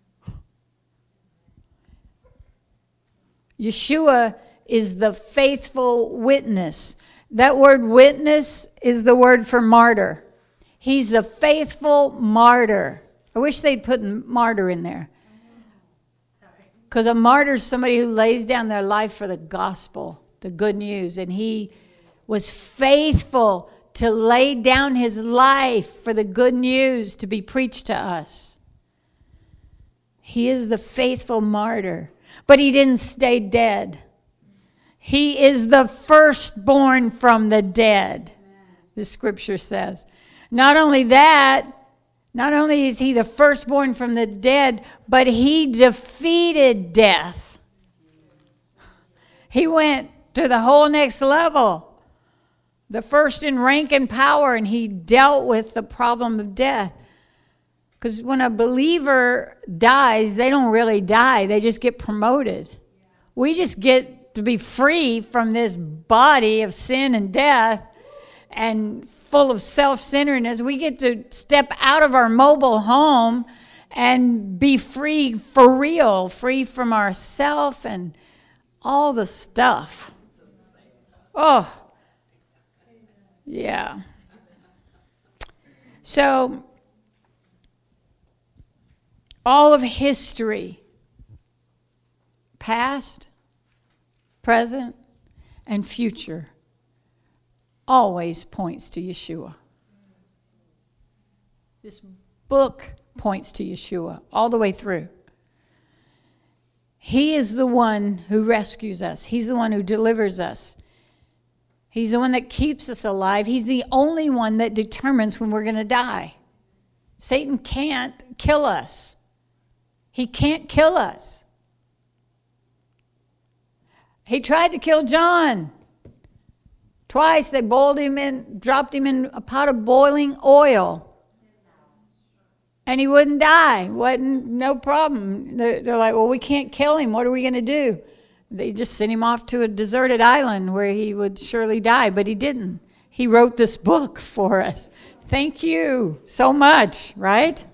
Yeshua is the faithful witness. That word witness is the word for martyr. He's the faithful martyr. I wish they'd put martyr in there. Because a martyr is somebody who lays down their life for the gospel, the good news. And he was faithful to lay down his life for the good news to be preached to us. He is the faithful martyr. But he didn't stay dead. He is the firstborn from the dead, the scripture says. Not only that, not only is he the firstborn from the dead, but he defeated death. He went to the whole next level. The first in rank and power, and he dealt with the problem of death. Because when a believer dies, they don't really die. They just get promoted. We just get to be free from this body of sin and death and full of self-centeredness. We get to step out of our mobile home and be free for real, free from ourself and all the stuff. Oh, yeah. So, all of history, past, present, and future, always points to Yeshua. This book points to Yeshua all the way through. He is the one who rescues us. He's the one who delivers us. He's the one that keeps us alive. He's the only one that determines when we're going to die. Satan can't kill us. He can't kill us. He tried to kill John. Twice they boiled him in, dropped him in a pot of boiling oil. And he wouldn't die. Wasn't no problem. They're, they're like, well, we can't kill him. What are we going to do? They just sent him off to a deserted island where he would surely die, but he didn't. He wrote this book for us. Thank you so much, right?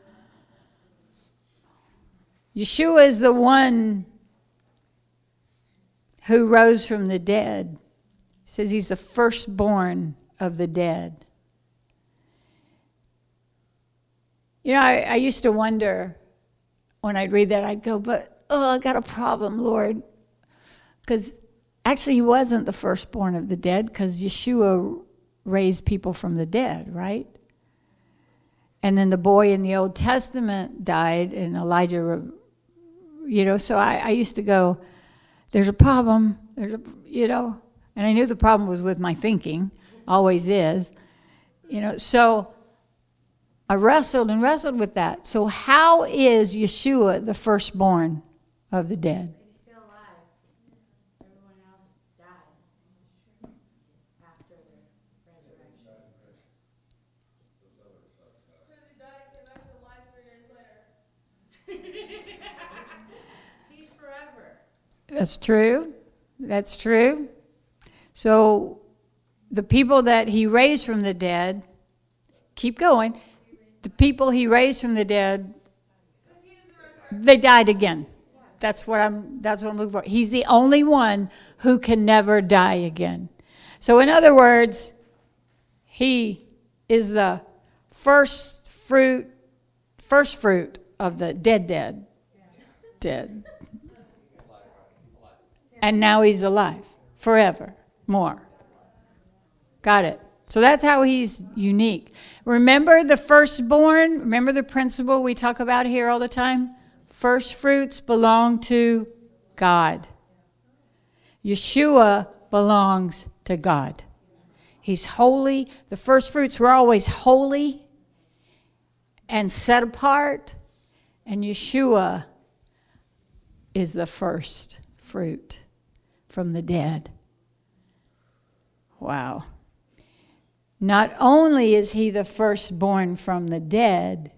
Yeshua is the one who rose from the dead. He says he's the firstborn of the dead. You know, I, I used to wonder when I'd read that, I'd go, but, oh, I got a problem, Lord. Because actually he wasn't the firstborn of the dead, because Yeshua raised people from the dead, right? And then the boy in the Old Testament died, and Elijah, you know, so I, I used to go, there's a problem, there's a, you know, and I knew the problem was with my thinking, always is, you know, so I wrestled and wrestled with that. So how is Yeshua the firstborn of the dead? He's still alive. Everyone else died after the resurrection. Really died, came back to life three days later. He's forever. That's true. That's true. So the people that he raised from the dead, keep going, the people he raised from the dead, they died again. That's what I'm that's what I'm looking for. He's the only one who can never die again. So in other words, he is the first fruit, first fruit of the dead, dead, dead. And now he's alive forever, more. Got it. So that's how he's unique. Remember the firstborn? Remember the principle we talk about here all the time? First fruits belong to God. Yeshua belongs to God. He's holy. The first fruits were always holy and set apart. And Yeshua is the first fruit from the dead. Wow. Not only is he the firstborn from the dead,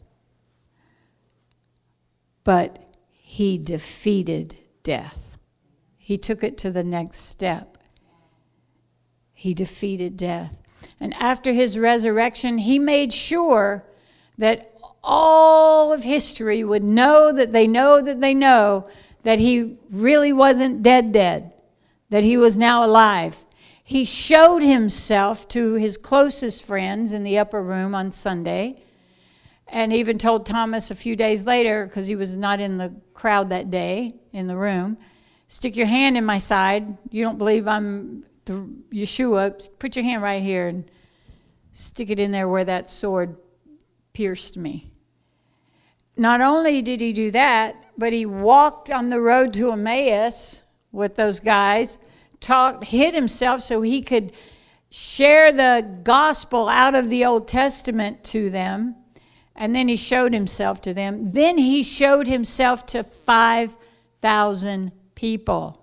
but he defeated death. He took it to the next step. He defeated death. And after his resurrection, he made sure that all of history would know that they know that they know that he really wasn't dead dead, that he was now alive. He showed himself to his closest friends in the upper room on Sunday, and even told Thomas a few days later, because he was not in the crowd that day in the room, stick your hand in my side. You don't believe I'm the Yeshua, put your hand right here and stick it in there where that sword pierced me. Not only did he do that, but he walked on the road to Emmaus with those guys, talked, hid himself so he could share the gospel out of the Old Testament to them. And then he showed himself to them. Then he showed himself to five thousand people.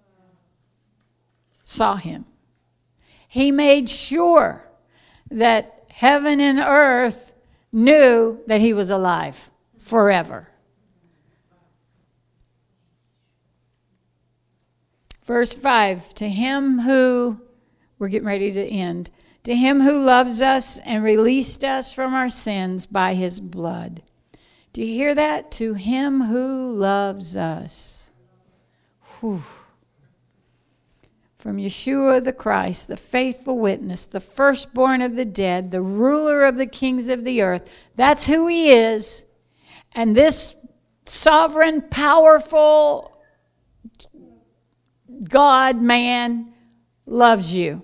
Saw him. He made sure that heaven and earth knew that he was alive forever. Verse five, to him who, we're getting ready to end, to him who loves us and released us from our sins by his blood. Do you hear that? To him who loves us. Whew. From Yeshua the Christ, the faithful witness, the firstborn of the dead, the ruler of the kings of the earth. That's who he is. And this sovereign, powerful God, man, loves you.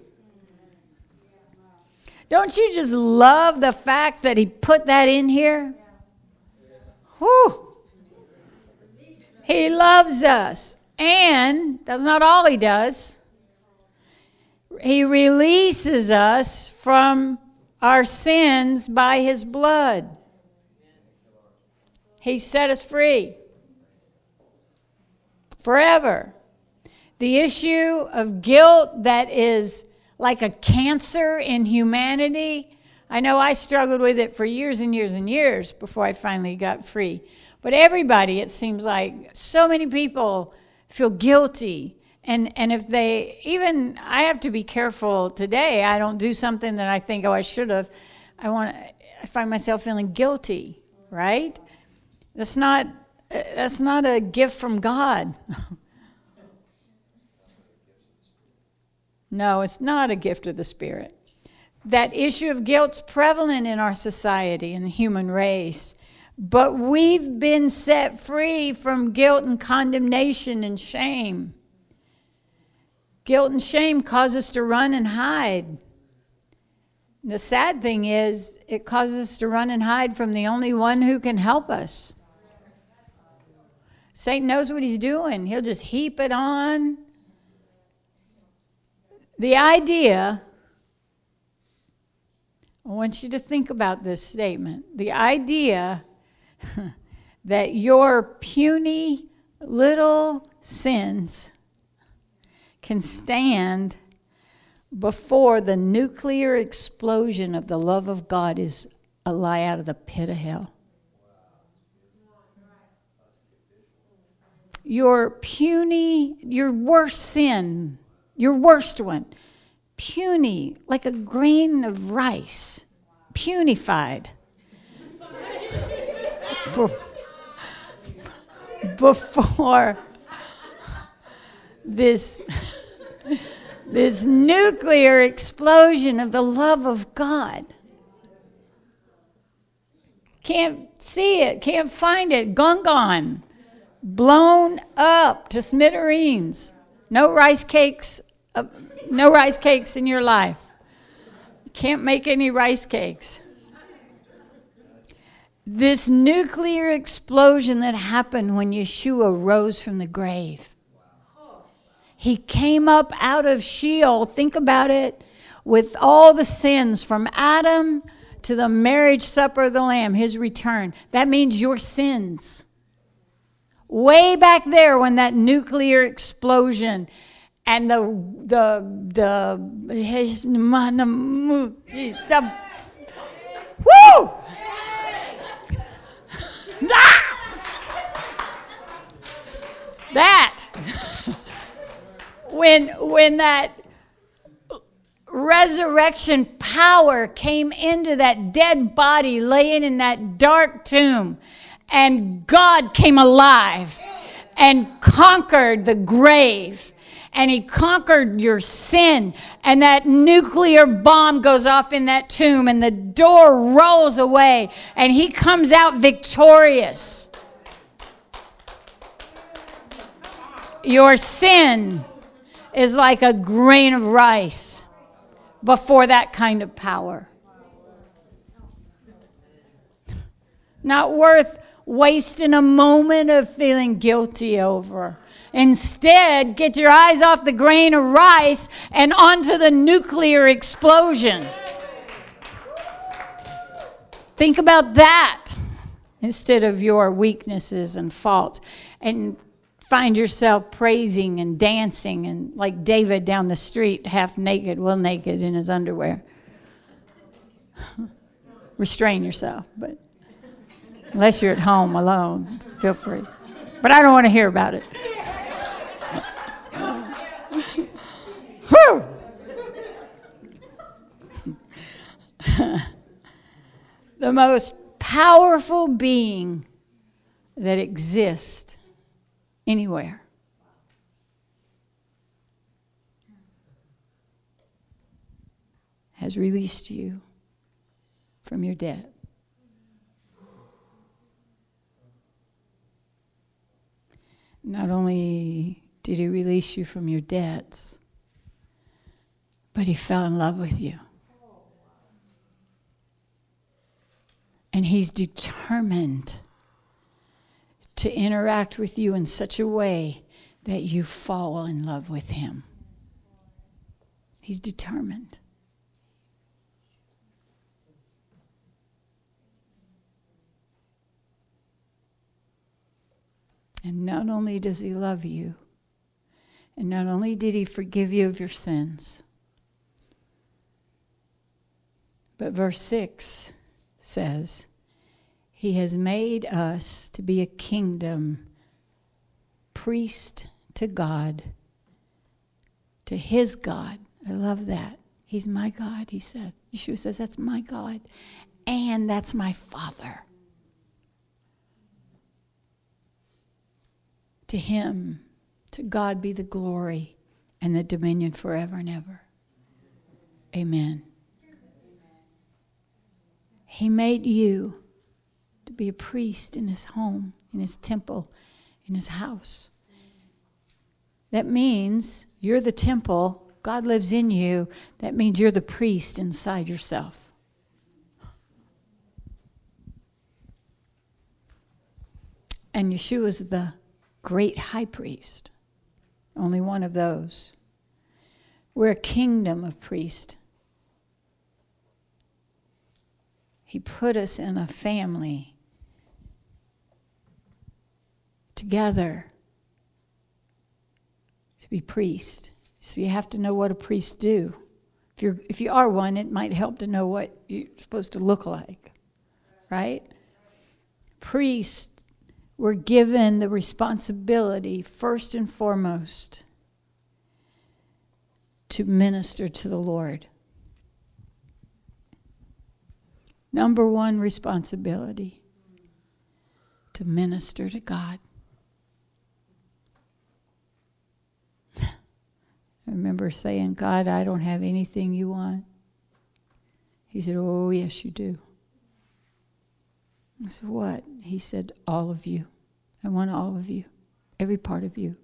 Don't you just love the fact that he put that in here? Whew. He loves us. And that's not all he does. He releases us from our sins by his blood. He set us free forever. The issue of guilt that is like a cancer in humanity. I know I struggled with it for years and years and years before I finally got free. But everybody, it seems like, so many people feel guilty. And and if they, even, I have to be careful today. I don't do something that I think, oh, I should have. I want, I find myself feeling guilty, right? That's not, that's not a gift from God. No, it's not a gift of the Spirit. That issue of guilt's prevalent in our society and the human race. But we've been set free from guilt and condemnation and shame. Guilt and shame cause us to run and hide. The sad thing is, it causes us to run and hide from the only one who can help us. Satan knows what he's doing. He'll just heap it on. The idea, I want you to think about this statement. The idea that your puny little sins can stand before the nuclear explosion of the love of God is a lie out of the pit of hell. Your puny, your worst sin, your worst one, puny, like a grain of rice, punified. Before this, this nuclear explosion of the love of God. Can't see it, can't find it, gone, gone. Blown up to smithereens. No rice cakes, uh, no rice cakes in your life. Can't make any rice cakes. This nuclear explosion that happened when Yeshua rose from the grave. He came up out of Sheol, think about it, with all the sins from Adam to the marriage supper of the Lamb, his return. That means your sins. Way back there when that nuclear explosion and the, the, the, his, the, the woo! That when when that resurrection power came into that dead body laying in that dark tomb, and God came alive and conquered the grave, and he conquered your sin, and that nuclear bomb goes off in that tomb, and the door rolls away, and he comes out victorious. Your sin is like a grain of rice before that kind of power. Not worth wasting a moment of feeling guilty over. Instead, get your eyes off the grain of rice and onto the nuclear explosion. Think about that instead of your weaknesses and faults. And find yourself praising and dancing and like David down the street, half naked, well naked in his underwear. restrain yourself. But unless you're at home alone, feel free. But I don't want to hear about it. Whew! The most powerful being that exists anywhere has released you from your debt. Not only did he release you from your debts, but he fell in love with you. And he's determined to interact with you in such a way that you fall in love with him. He's determined. And not only does he love you, and not only did he forgive you of your sins, but verse six says, he has made us to be a kingdom, priest to God, to his God. I love that. He's my God, he said. Yeshua says, that's my God, and that's my Father. To him, to God be the glory and the dominion forever and ever. Amen. He made you to be a priest in his home, in his temple, in his house. That means you're the temple. God lives in you. That means you're the priest inside yourself. And Yeshua's the great high priest. Only one of those. We're a kingdom of priests. He put us in a family together to be priests. So you have to know what a priest do. If you're if you are one, it might help to know what you're supposed to look like, right? Priests were given the responsibility, first and foremost, to minister to the Lord. Number one responsibility, to minister to God. I remember saying, God, I don't have anything you want. He said, oh, yes, you do. I said, what? He said, all of you. I want all of you, every part of you.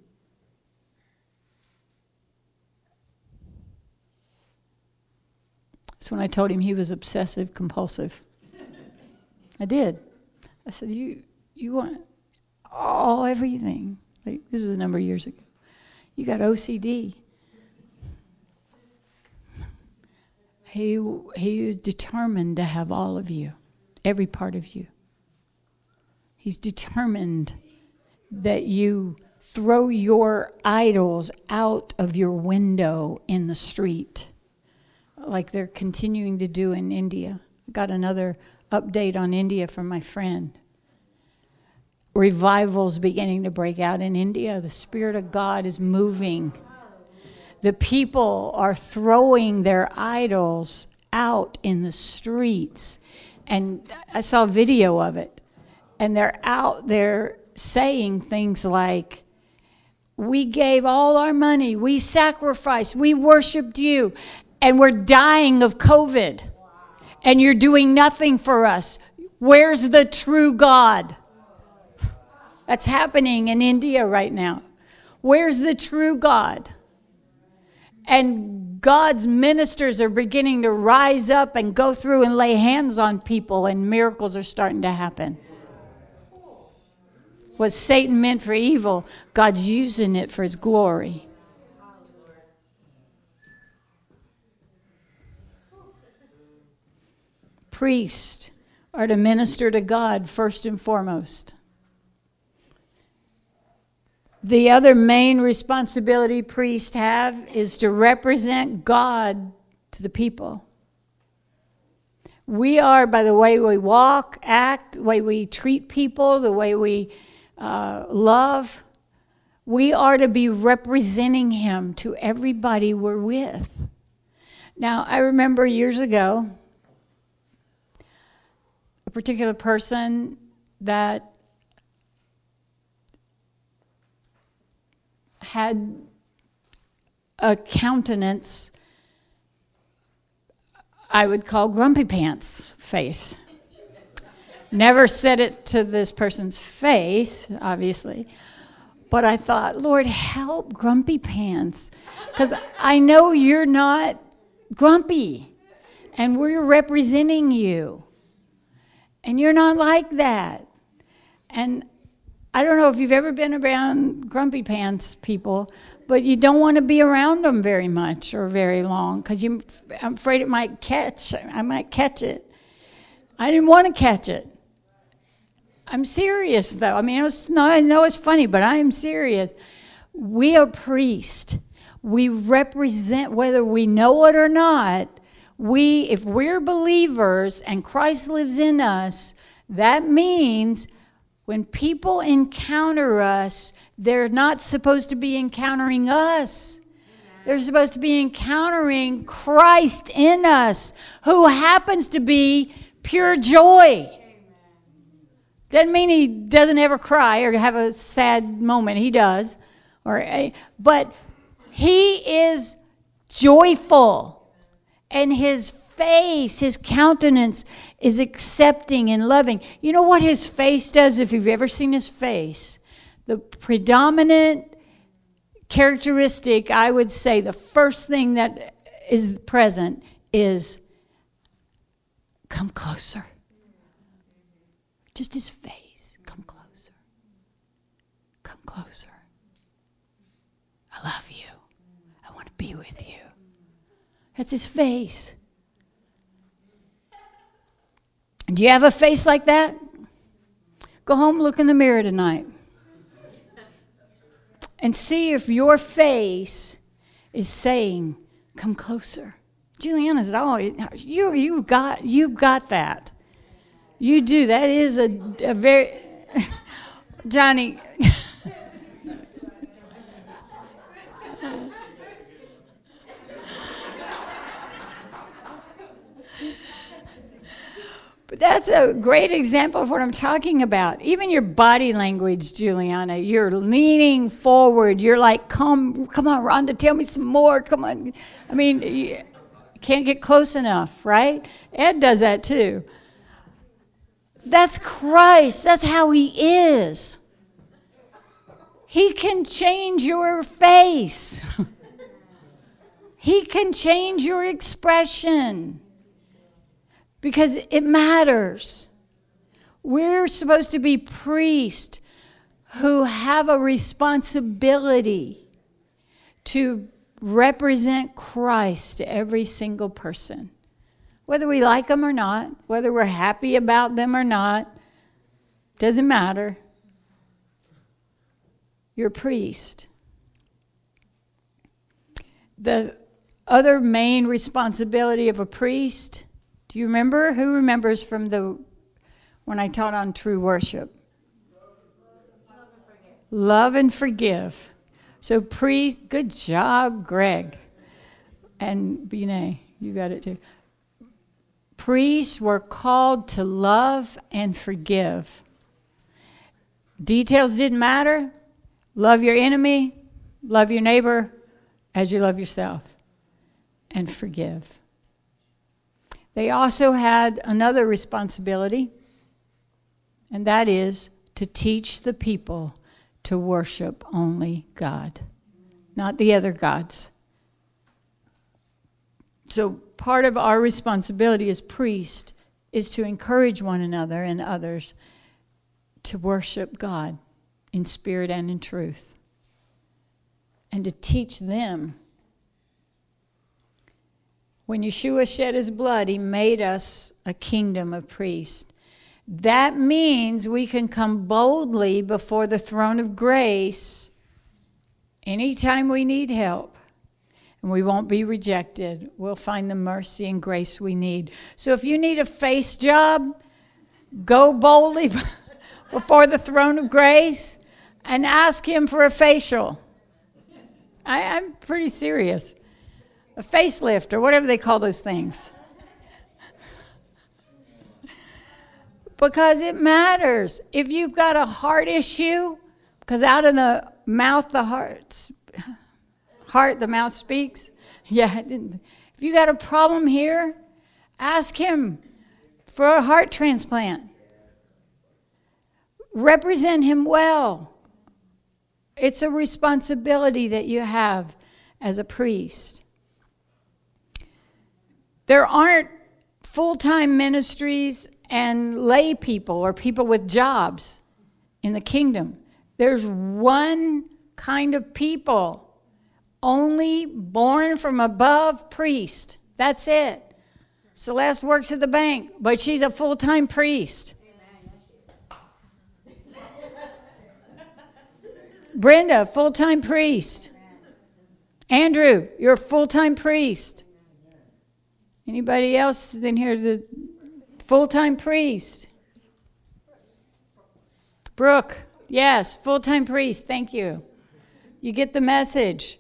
That's when I told him he was obsessive compulsive. I did. I said, you you want all everything. Like, this was a number of years ago. You got O C D. He, he was determined to have all of you, every part of you. He's determined that you throw your idols out of your window in the street, like they're continuing to do in India. I got another update on India from my friend. Revival's beginning to break out in India. The Spirit of God is moving. The people are throwing their idols out in the streets. And I saw a video of it. And they're out there saying things like, we gave all our money, we sacrificed, we worshiped you, and we're dying of COVID. And you're doing nothing for us. Where's the true God? That's happening in India right now. Where's the true God? And God's ministers are beginning to rise up and go through and lay hands on people, and miracles are starting to happen. What Satan meant for evil, God's using it for his glory. Priests are to minister to God first and foremost. The other main responsibility priests have is to represent God to the people. We are by the way we walk, act, the way we treat people, the way we uh, love. We are to be representing him to everybody we're with. Now, I remember years ago, a particular person that had a countenance I would call grumpy pants face. Never said it to this person's face, obviously. But I thought, Lord, help grumpy pants. Because I know you're not grumpy. And we're representing you. And you're not like that. And I don't know if you've ever been around grumpy pants people, but you don't want to be around them very much or very long because I'm afraid it might catch. I might catch it. I didn't want to catch it. I'm serious, though. I mean, it was, no, I know it's funny, but I am serious. We are priests. We represent, whether we know it or not, we, if we're believers and Christ lives in us, that means when people encounter us, they're not supposed to be encountering us. They're supposed to be encountering Christ in us, who happens to be pure joy. Doesn't mean he doesn't ever cry or have a sad moment. He does. Or, but he is joyful. And his face, his countenance is accepting and loving. You know what his face does, if you've ever seen his face? The predominant characteristic, I would say, the first thing that is present is, come closer. Just his face. Come closer. Come closer. I love you. I want to be with you. That's his face. Do you have a face like that? Go home, look in the mirror tonight. And see if your face is saying, come closer. Juliana's, oh, you, you got, you got that. You do. That is a, a very, Johnny. But that's a great example of what I'm talking about. Even your body language, Juliana, you're leaning forward. You're like, come, come on, Rhonda, tell me some more. Come on. I mean, you can't get close enough, right? Ed does that too. That's Christ. That's how he is. He can change your face. He can change your expression. Because it matters. We're supposed to be priests who have a responsibility to represent Christ to every single person. Whether we like them or not, whether we're happy about them or not, doesn't matter. You're a priest. The other main responsibility of a priest, do you remember? Who remembers from the when I taught on true worship? Love and forgive. So priest, good job, Greg. And Binay, you got it too. Priests were called to love and forgive. Details didn't matter. Love your enemy, love your neighbor as you love yourself, and forgive. They also had another responsibility, and that is to teach the people to worship only God, not the other gods. So part of our responsibility as priests is to encourage one another and others to worship God in spirit and in truth, and to teach them. When Yeshua shed his blood, he made us a kingdom of priests. That means we can come boldly before the throne of grace anytime we need help. and we won't be rejected. We'll find the mercy and grace we need. So if you need a face job, go boldly before the throne of grace and ask him for a facial. I, I'm pretty serious. A facelift or whatever they call those things. Because it matters. If you've got a heart issue, because out of the mouth, the heart, heart, the mouth speaks. Yeah. If you got a problem here, ask him for a heart transplant. Represent him well. It's a responsibility that you have as a priest. There aren't full-time ministries and lay people or people with jobs in the kingdom. There's one kind of people, only born from above priest. That's it. Celeste works at the bank, but she's a full-time priest. Brenda, full-time priest. Andrew, you're a full-time priest. Anybody else in here? The full-time priest. Brooke, yes, full-time priest. Thank you. You get the message.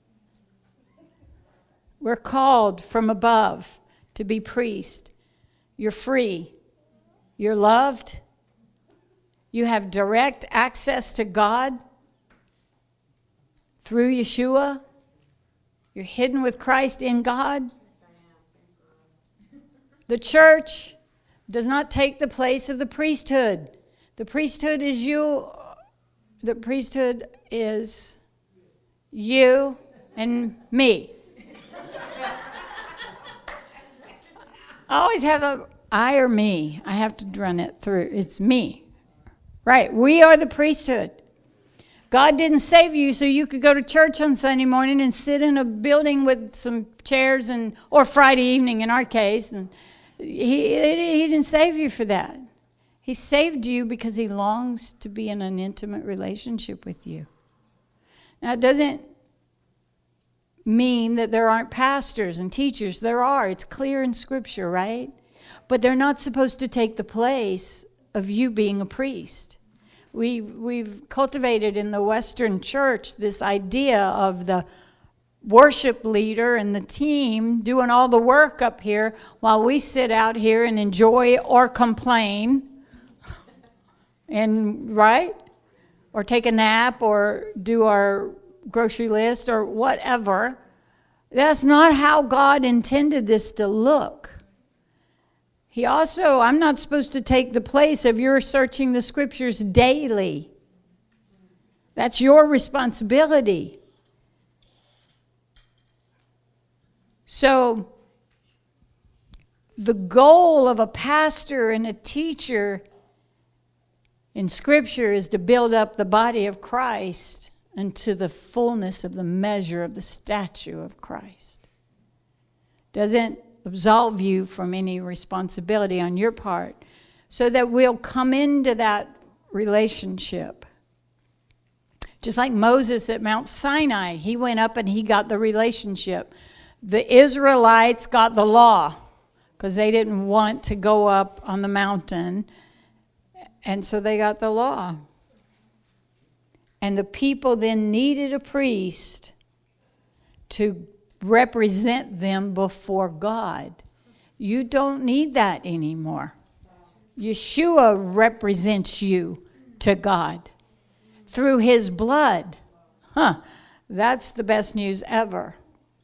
We're called from above to be priest. You're free. You're loved. You have direct access to God through Yeshua. You're hidden with Christ in God. The church does not take the place of the priesthood. The priesthood is you. The priesthood is you and me. I always have a I or me. I have to run it through. It's me. Right. We are the priesthood. God didn't save you so you could go to church on Sunday morning and sit in a building with some chairs and or Friday evening in our case. And he, he didn't save you for that. He saved you because he longs to be in an intimate relationship with you. Now, it doesn't mean that there aren't pastors and teachers. There are. It's clear in Scripture, right? But they're not supposed to take the place of you being a priest. We, we've cultivated in the Western church this idea of the worship leader and the team doing all the work up here while we sit out here and enjoy or complain. And right? Or take a nap or do our grocery list or whatever. That's not how God intended this to look. He also, I'm not supposed to take the place of your searching the scriptures daily. That's your responsibility. So, the goal of a pastor and a teacher in Scripture is to build up the body of Christ unto the fullness of the measure of the stature of Christ. Doesn't absolve you from any responsibility on your part, so that we'll come into that relationship. Just like Moses at Mount Sinai, he went up and he got the relationship. The Israelites got the law because they didn't want to go up on the mountain, and so they got the law. And the people then needed a priest to represent them before God. You don't need that anymore. Yeshua represents you to God through his blood. Huh, that's the best news ever.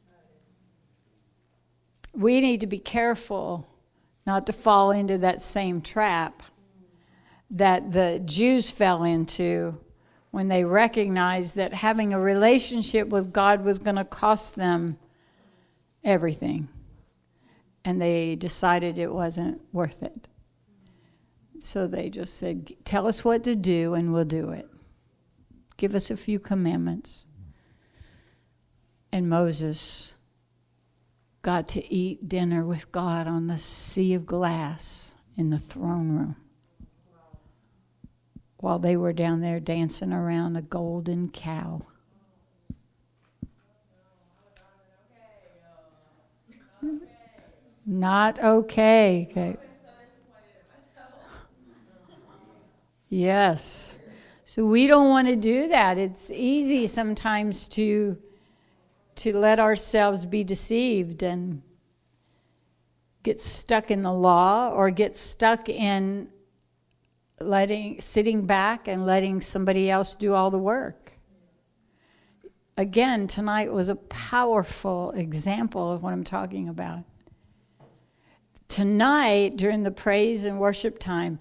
We need to be careful not to fall into that same trap that the Jews fell into when they recognized that having a relationship with God was going to cost them everything. And they decided it wasn't worth it. So they just said, tell us what to do and we'll do it. Give us a few commandments. And Moses got to eat dinner with God on the sea of glass in the throne room while they were down there dancing around a golden cow. Not okay. Okay. Yes. So we don't want to do that. It's easy sometimes to to let ourselves be deceived and get stuck in the law or get stuck in letting sitting back and letting somebody else do all the work. Again, tonight was a powerful example of what I'm talking about. Tonight, during the praise and worship time,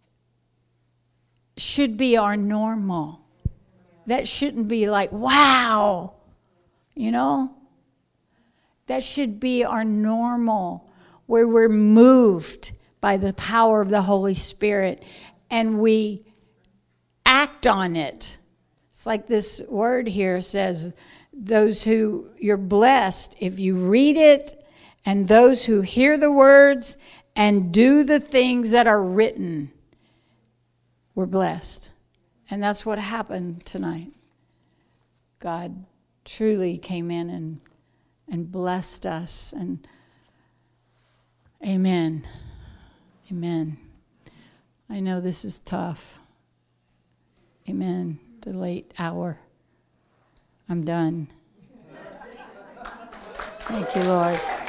should be our normal. That shouldn't be like, wow, you know? That should be our normal, where we're moved by the power of the Holy Spirit and we act on it. It's like this word here says, those who, you're blessed if you read it, and those who hear the words and do the things that are written, we're blessed. And that's what happened tonight. God truly came in and, and blessed us. And amen. Amen. I know this is tough. Amen. The late hour. I'm done. Thank you, Lord.